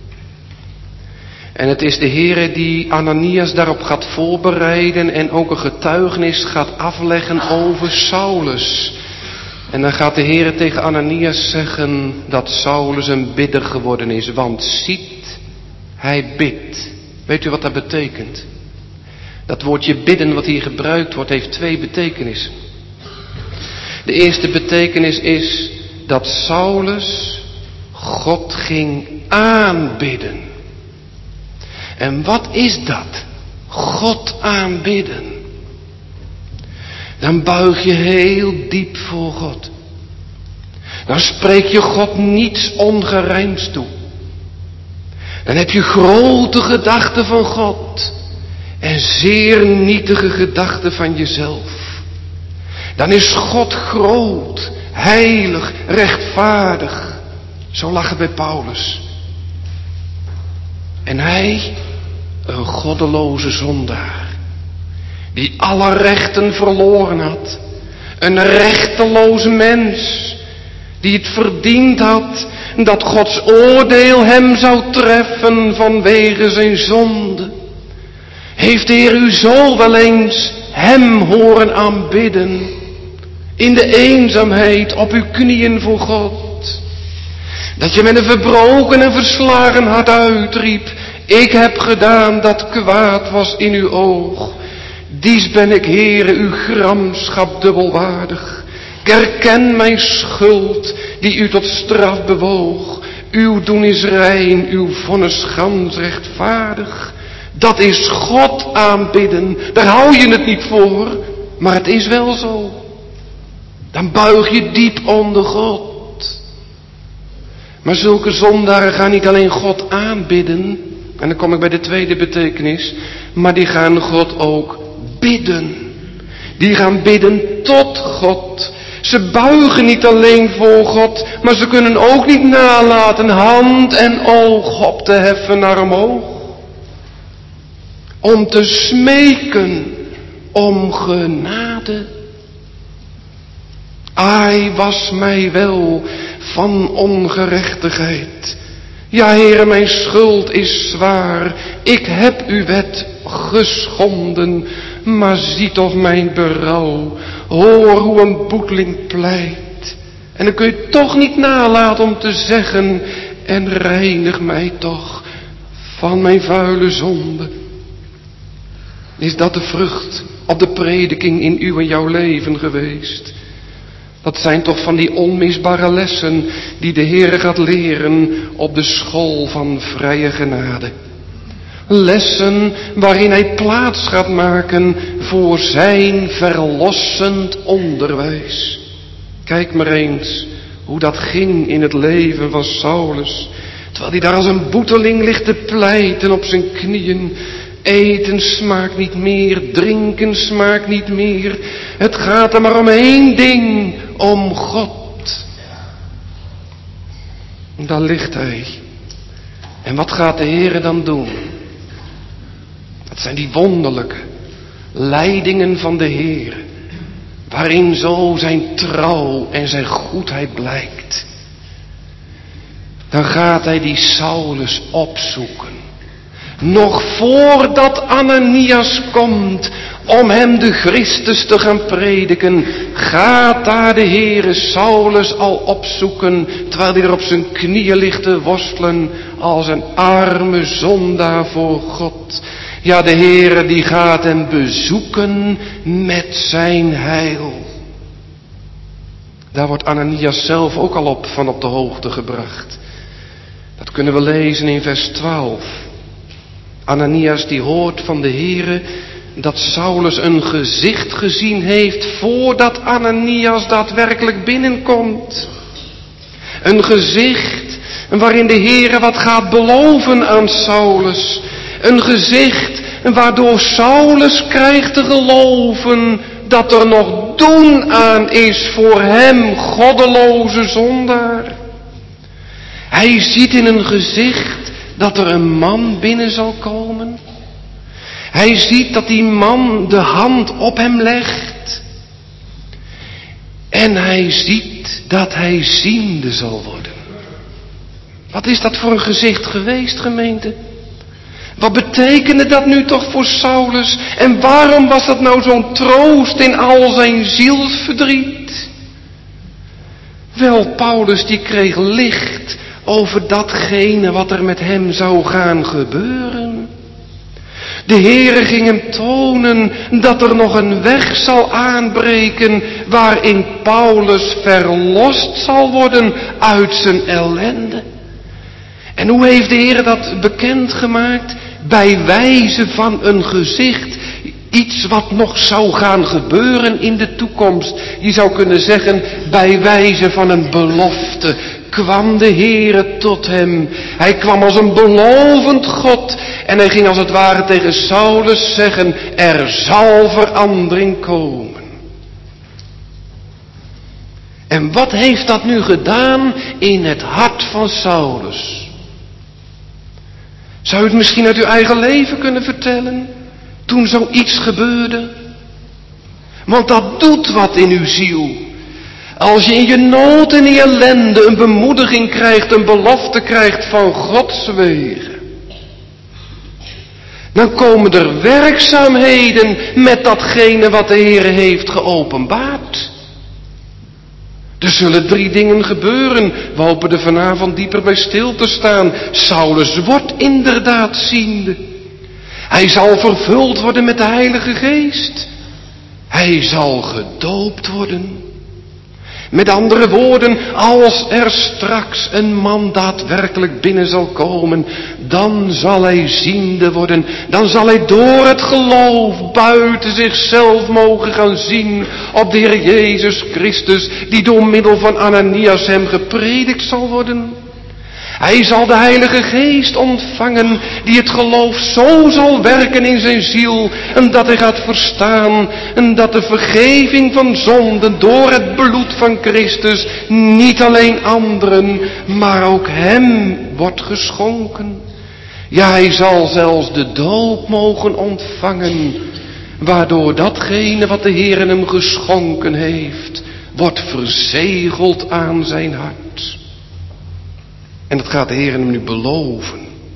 En het is de Heere die Ananias daarop gaat voorbereiden en ook een getuigenis gaat afleggen over Saulus. En dan gaat de Heere tegen Ananias zeggen dat Saulus een bidder geworden is, want ziet, hij bidt. Weet u wat dat betekent? Dat woordje bidden wat hier gebruikt wordt, heeft twee betekenissen. De eerste betekenis is dat Saulus God ging aanbidden. En wat is dat? God aanbidden. Dan buig je heel diep voor God. Dan spreek je God niets ongerijmds toe. Dan heb je grote gedachten van God. En zeer nietige gedachten van jezelf. Dan is God groot, heilig, rechtvaardig. Zo lag het bij Paulus. En hij, een goddeloze zondaar, die alle rechten verloren had. Een rechteloze mens, die het verdiend had dat Gods oordeel hem zou treffen vanwege zijn zonde. Heeft de Heer u zo wel eens hem horen aanbidden, in de eenzaamheid op uw knieën voor God, dat je met een verbroken en verslagen hart uitriep: ik heb gedaan dat kwaad was in uw oog. Dies ben ik, Heere, uw gramschap dubbelwaardig. Ik erken mijn schuld die u tot straf bewoog. Uw doen is rein, uw vonnis gans rechtvaardig. Dat is God aanbidden. Daar hou je het niet voor, maar het is wel zo. Dan buig je diep onder God. Maar zulke zondaren gaan niet alleen God aanbidden, en dan kom ik bij de tweede betekenis, maar die gaan God ook bidden. Die gaan bidden tot God. Ze buigen niet alleen voor God, maar ze kunnen ook niet nalaten hand en oog op te heffen naar omhoog. Om te smeken om genade. Ai, was mij wel van ongerechtigheid. Ja, Heere, mijn schuld is zwaar. Ik heb uw wet geschonden. Maar zie toch mijn berouw. Hoor hoe een boeteling pleit. En dan kun je toch niet nalaten om te zeggen: en reinig mij toch van mijn vuile zonde. Is dat de vrucht op de prediking in uw en jouw leven geweest? Dat zijn toch van die onmisbare lessen die de Heere gaat leren op de school van vrije genade. Lessen waarin hij plaats gaat maken voor zijn verlossend onderwijs. Kijk maar eens hoe dat ging in het leven van Saulus. Terwijl hij daar als een boeteling ligt te pleiten op zijn knieën. Eten smaakt niet meer, drinken smaakt niet meer. Het gaat er maar om één ding, om God. En daar ligt hij. En wat gaat de Heere dan doen? Dat zijn die wonderlijke leidingen van de Heere, waarin zo zijn trouw en zijn goedheid blijkt. Dan gaat hij die Saulus opzoeken. Nog voordat Ananias komt om hem de Christus te gaan prediken, gaat daar de Heere Saulus al opzoeken, terwijl hij er op zijn knieën ligt te worstelen als een arme zondaar voor God. Ja, de Heere die gaat hem bezoeken met zijn heil. Daar wordt Ananias zelf ook al van op de hoogte gebracht. Dat kunnen we lezen in vers 12. Ananias die hoort van de Heere dat Saulus een gezicht gezien heeft voordat Ananias daadwerkelijk binnenkomt. Een gezicht waarin de Heere wat gaat beloven aan Saulus. Een gezicht waardoor Saulus krijgt te geloven dat er nog doen aan is voor hem, goddeloze zondaar. Hij ziet in een gezicht dat er een man binnen zal komen. Hij ziet dat die man de hand op hem legt. En hij ziet dat hij ziende zal worden. Wat is dat voor een gezicht geweest, gemeente? Wat betekende dat nu toch voor Saulus? En waarom was dat nou zo'n troost in al zijn zielsverdriet? Wel, Paulus die kreeg licht over datgene wat er met hem zou gaan gebeuren. De Heere ging hem tonen dat er nog een weg zal aanbreken waarin Paulus verlost zal worden uit zijn ellende. En hoe heeft de Heere dat bekendgemaakt? Bij wijze van een gezicht. Iets wat nog zou gaan gebeuren in de toekomst. Je zou kunnen zeggen, bij wijze van een belofte kwam de Heere tot hem. Hij kwam als een belovend God. En hij ging als het ware tegen Saulus zeggen, er zal verandering komen. En wat heeft dat nu gedaan in het hart van Saulus? Zou u het misschien uit uw eigen leven kunnen vertellen? Toen zoiets gebeurde? Want dat doet wat in uw ziel. Als je in je nood en in je ellende een bemoediging krijgt, een belofte krijgt van Gods wegen. Dan komen er werkzaamheden met datgene wat de Heer heeft geopenbaard. Er zullen 3 dingen gebeuren. We hopen er vanavond dieper bij stil te staan. Saulus wordt inderdaad ziende. Hij zal vervuld worden met de Heilige Geest. Hij zal gedoopt worden. Met andere woorden, als er straks een man daadwerkelijk binnen zal komen, dan zal hij ziende worden. Dan zal hij door het geloof buiten zichzelf mogen gaan zien op de Heer Jezus Christus, die door middel van Ananias hem gepredikt zal worden. Hij zal de Heilige Geest ontvangen, die het geloof zo zal werken in zijn ziel, en dat hij gaat verstaan, en dat de vergeving van zonden door het bloed van Christus niet alleen anderen, maar ook hem wordt geschonken. Ja, hij zal zelfs de doop mogen ontvangen, waardoor datgene wat de Heer hem geschonken heeft, wordt verzegeld aan zijn hart. En dat gaat de Heer hem nu beloven.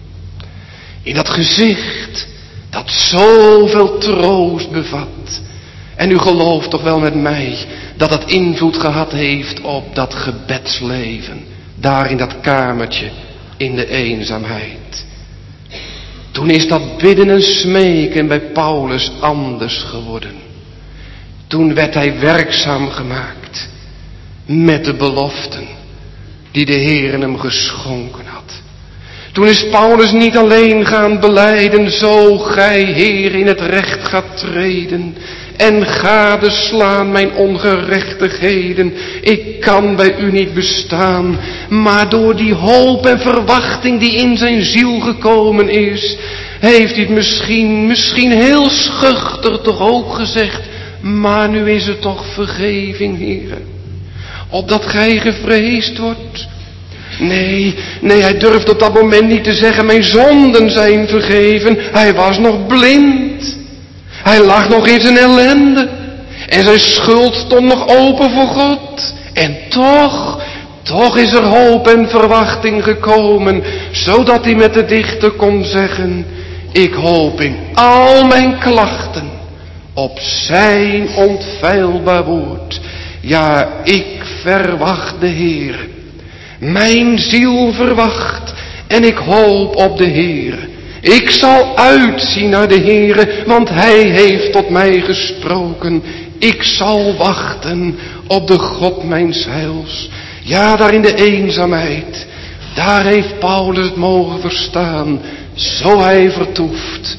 In dat gezicht dat zoveel troost bevat. En u gelooft toch wel met mij dat dat invloed gehad heeft op dat gebedsleven. Daar in dat kamertje in de eenzaamheid. Toen is dat bidden en smeken bij Paulus anders geworden. Toen werd hij werkzaam gemaakt met de beloften die de Heer hem geschonken had. Toen is Paulus niet alleen gaan belijden, zo gij Heer in het recht gaat treden en gadeslaan mijn ongerechtigheden. Ik kan bij u niet bestaan, maar door die hoop en verwachting die in zijn ziel gekomen is, heeft hij het misschien heel schuchter toch ook gezegd, maar nu is het toch vergeving, Heer. Opdat gij gevreesd wordt. Nee, hij durfde op dat moment niet te zeggen, mijn zonden zijn vergeven. Hij was nog blind. Hij lag nog in zijn ellende. En zijn schuld stond nog open voor God. En toch is er hoop en verwachting gekomen, zodat hij met de dichter kon zeggen, ik hoop in al mijn klachten op zijn onfeilbaar woord. Ja, ik verwacht de Heer. Mijn ziel verwacht en ik hoop op de Heer. Ik zal uitzien naar de Heer, want Hij heeft tot mij gesproken. Ik zal wachten op de God mijns heils. Ja, daar in de eenzaamheid, daar heeft Paulus het mogen verstaan, zo hij vertoeft.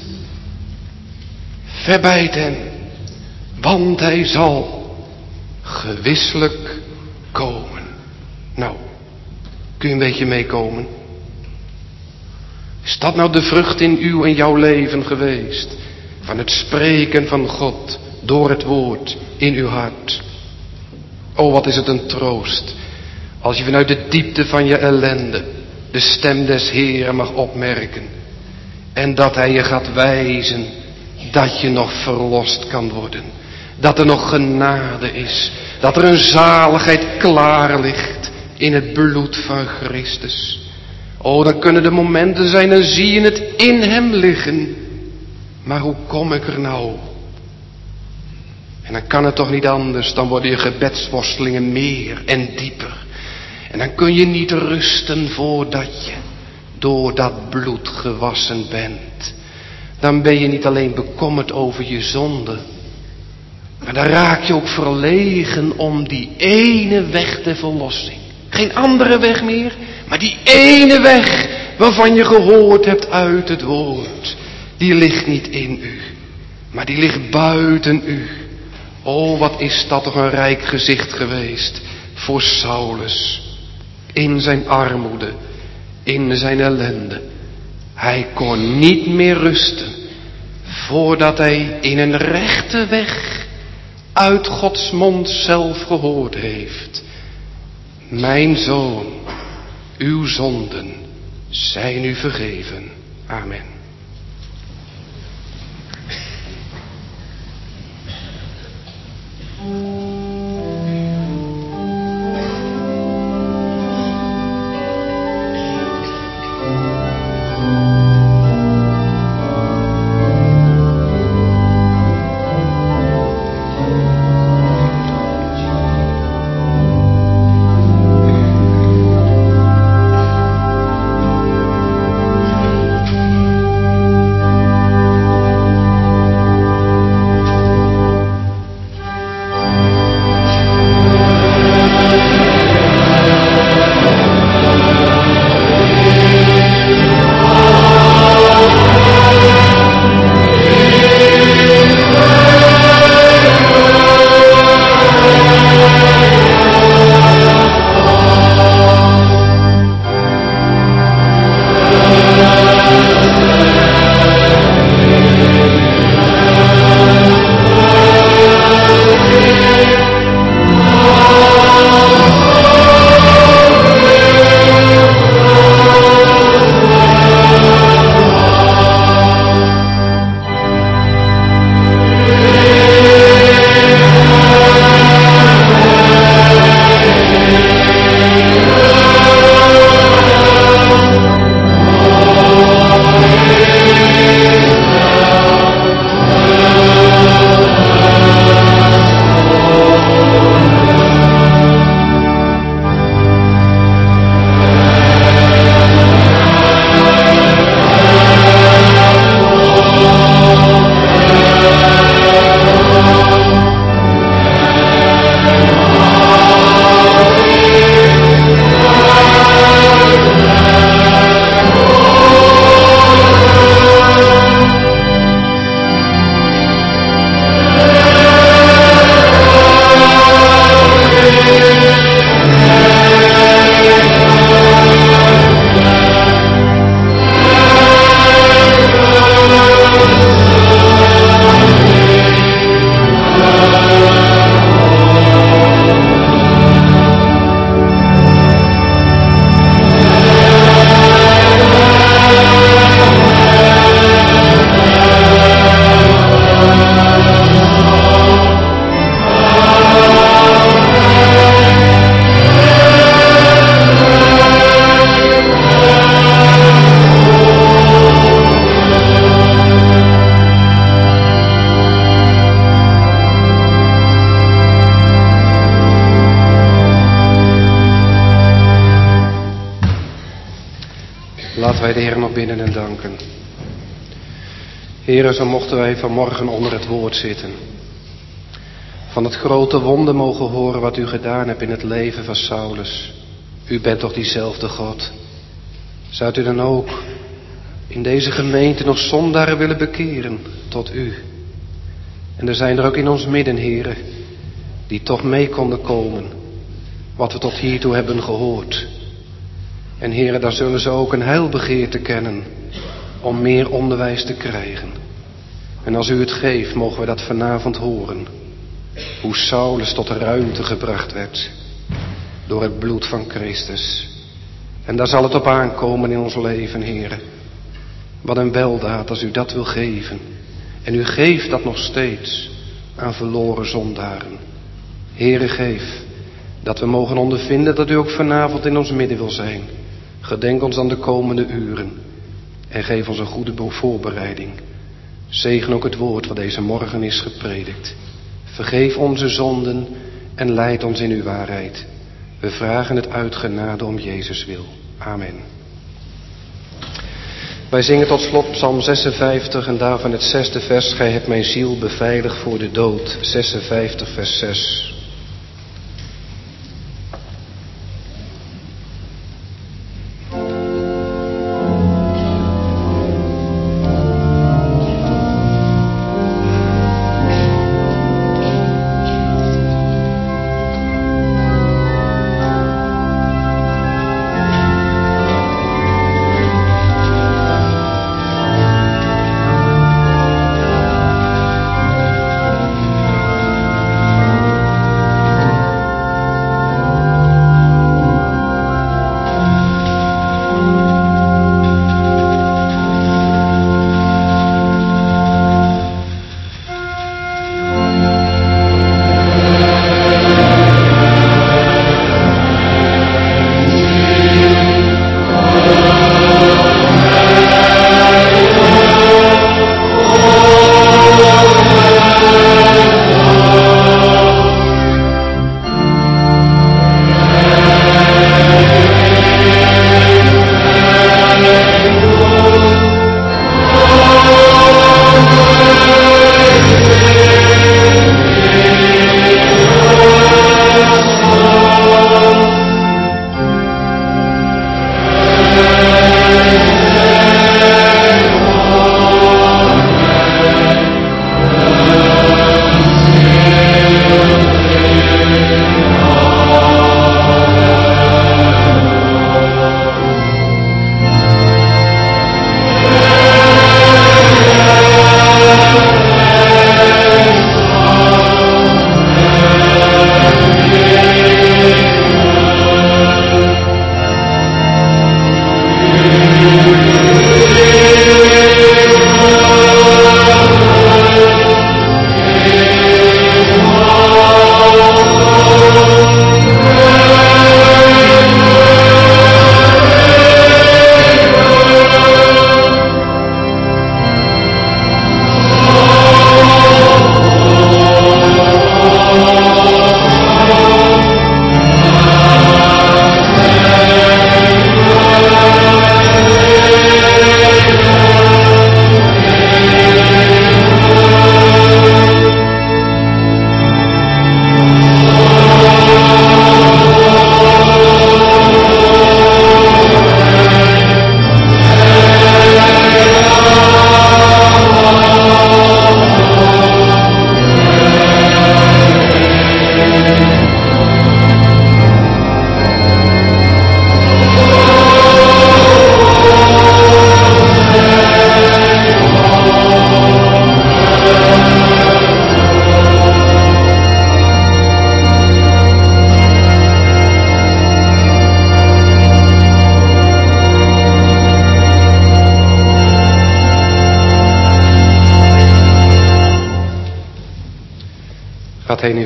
Verbijt hem, want hij zal gewisselijk komen. Nou, kun je een beetje meekomen? Is dat nou de vrucht in uw en jouw leven geweest? Van het spreken van God door het woord in uw hart. Oh, wat is het een troost. Als je vanuit de diepte van je ellende de stem des Heeren mag opmerken. En dat Hij je gaat wijzen dat je nog verlost kan worden. Dat er nog genade is. Dat er een zaligheid klaar ligt in het bloed van Christus. Oh, dan kunnen er momenten zijn, dan zie je het in Hem liggen. Maar hoe kom ik er nou? En dan kan het toch niet anders, dan worden je gebedsworstelingen meer en dieper. En dan kun je niet rusten voordat je door dat bloed gewassen bent. Dan ben je niet alleen bekommerd over je zonde, maar dan raak je ook verlegen om die ene weg der verlossing. Geen andere weg meer, maar die ene weg waarvan je gehoord hebt uit het woord. Die ligt niet in u, maar die ligt buiten u. Oh, wat is dat toch een rijk gezicht geweest voor Saulus. In zijn armoede, in zijn ellende. Hij kon niet meer rusten voordat hij in een rechte weg uit Gods mond zelf gehoord heeft. Mijn zoon, uw zonden zijn u vergeven. Amen. Laten wij de Heer nog bidden en danken. Heere, zo mochten wij vanmorgen onder het woord zitten. Van het grote wonder mogen horen wat u gedaan hebt in het leven van Saulus. U bent toch diezelfde God. Zou u dan ook in deze gemeente nog zondaren willen bekeren tot u? En er zijn er ook in ons midden, Heere, die toch mee konden komen. Wat we tot hiertoe hebben gehoord. En Heere, daar zullen ze ook een heilbegeerte kennen om meer onderwijs te krijgen. En als u het geeft, mogen we dat vanavond horen. Hoe Saulus tot de ruimte gebracht werd door het bloed van Christus. En daar zal het op aankomen in ons leven, Heere. Wat een weldaad als u dat wil geven. En u geeft dat nog steeds aan verloren zondaren. Heere, geef dat we mogen ondervinden dat u ook vanavond in ons midden wil zijn. Gedenk ons aan de komende uren. En geef ons een goede voorbereiding. Zegen ook het woord wat deze morgen is gepredikt. Vergeef onze zonden en leid ons in uw waarheid. We vragen het uit genade om Jezus wil. Amen. Wij zingen tot slot Psalm 56 en daarvan het 6e vers. Gij hebt mijn ziel beveiligd voor de dood. 56 vers 6.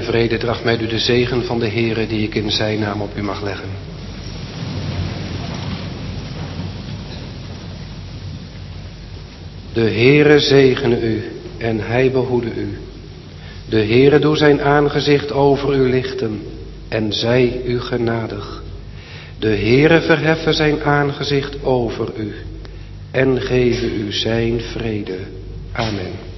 vrede draagt met u de zegen van de Heere die ik in zijn naam op u mag leggen. De Heere zegene u en hij behoede u. De Heere doe zijn aangezicht over u lichten en zij u genadig. De Heere verheffen zijn aangezicht over u en geven u zijn vrede. Amen.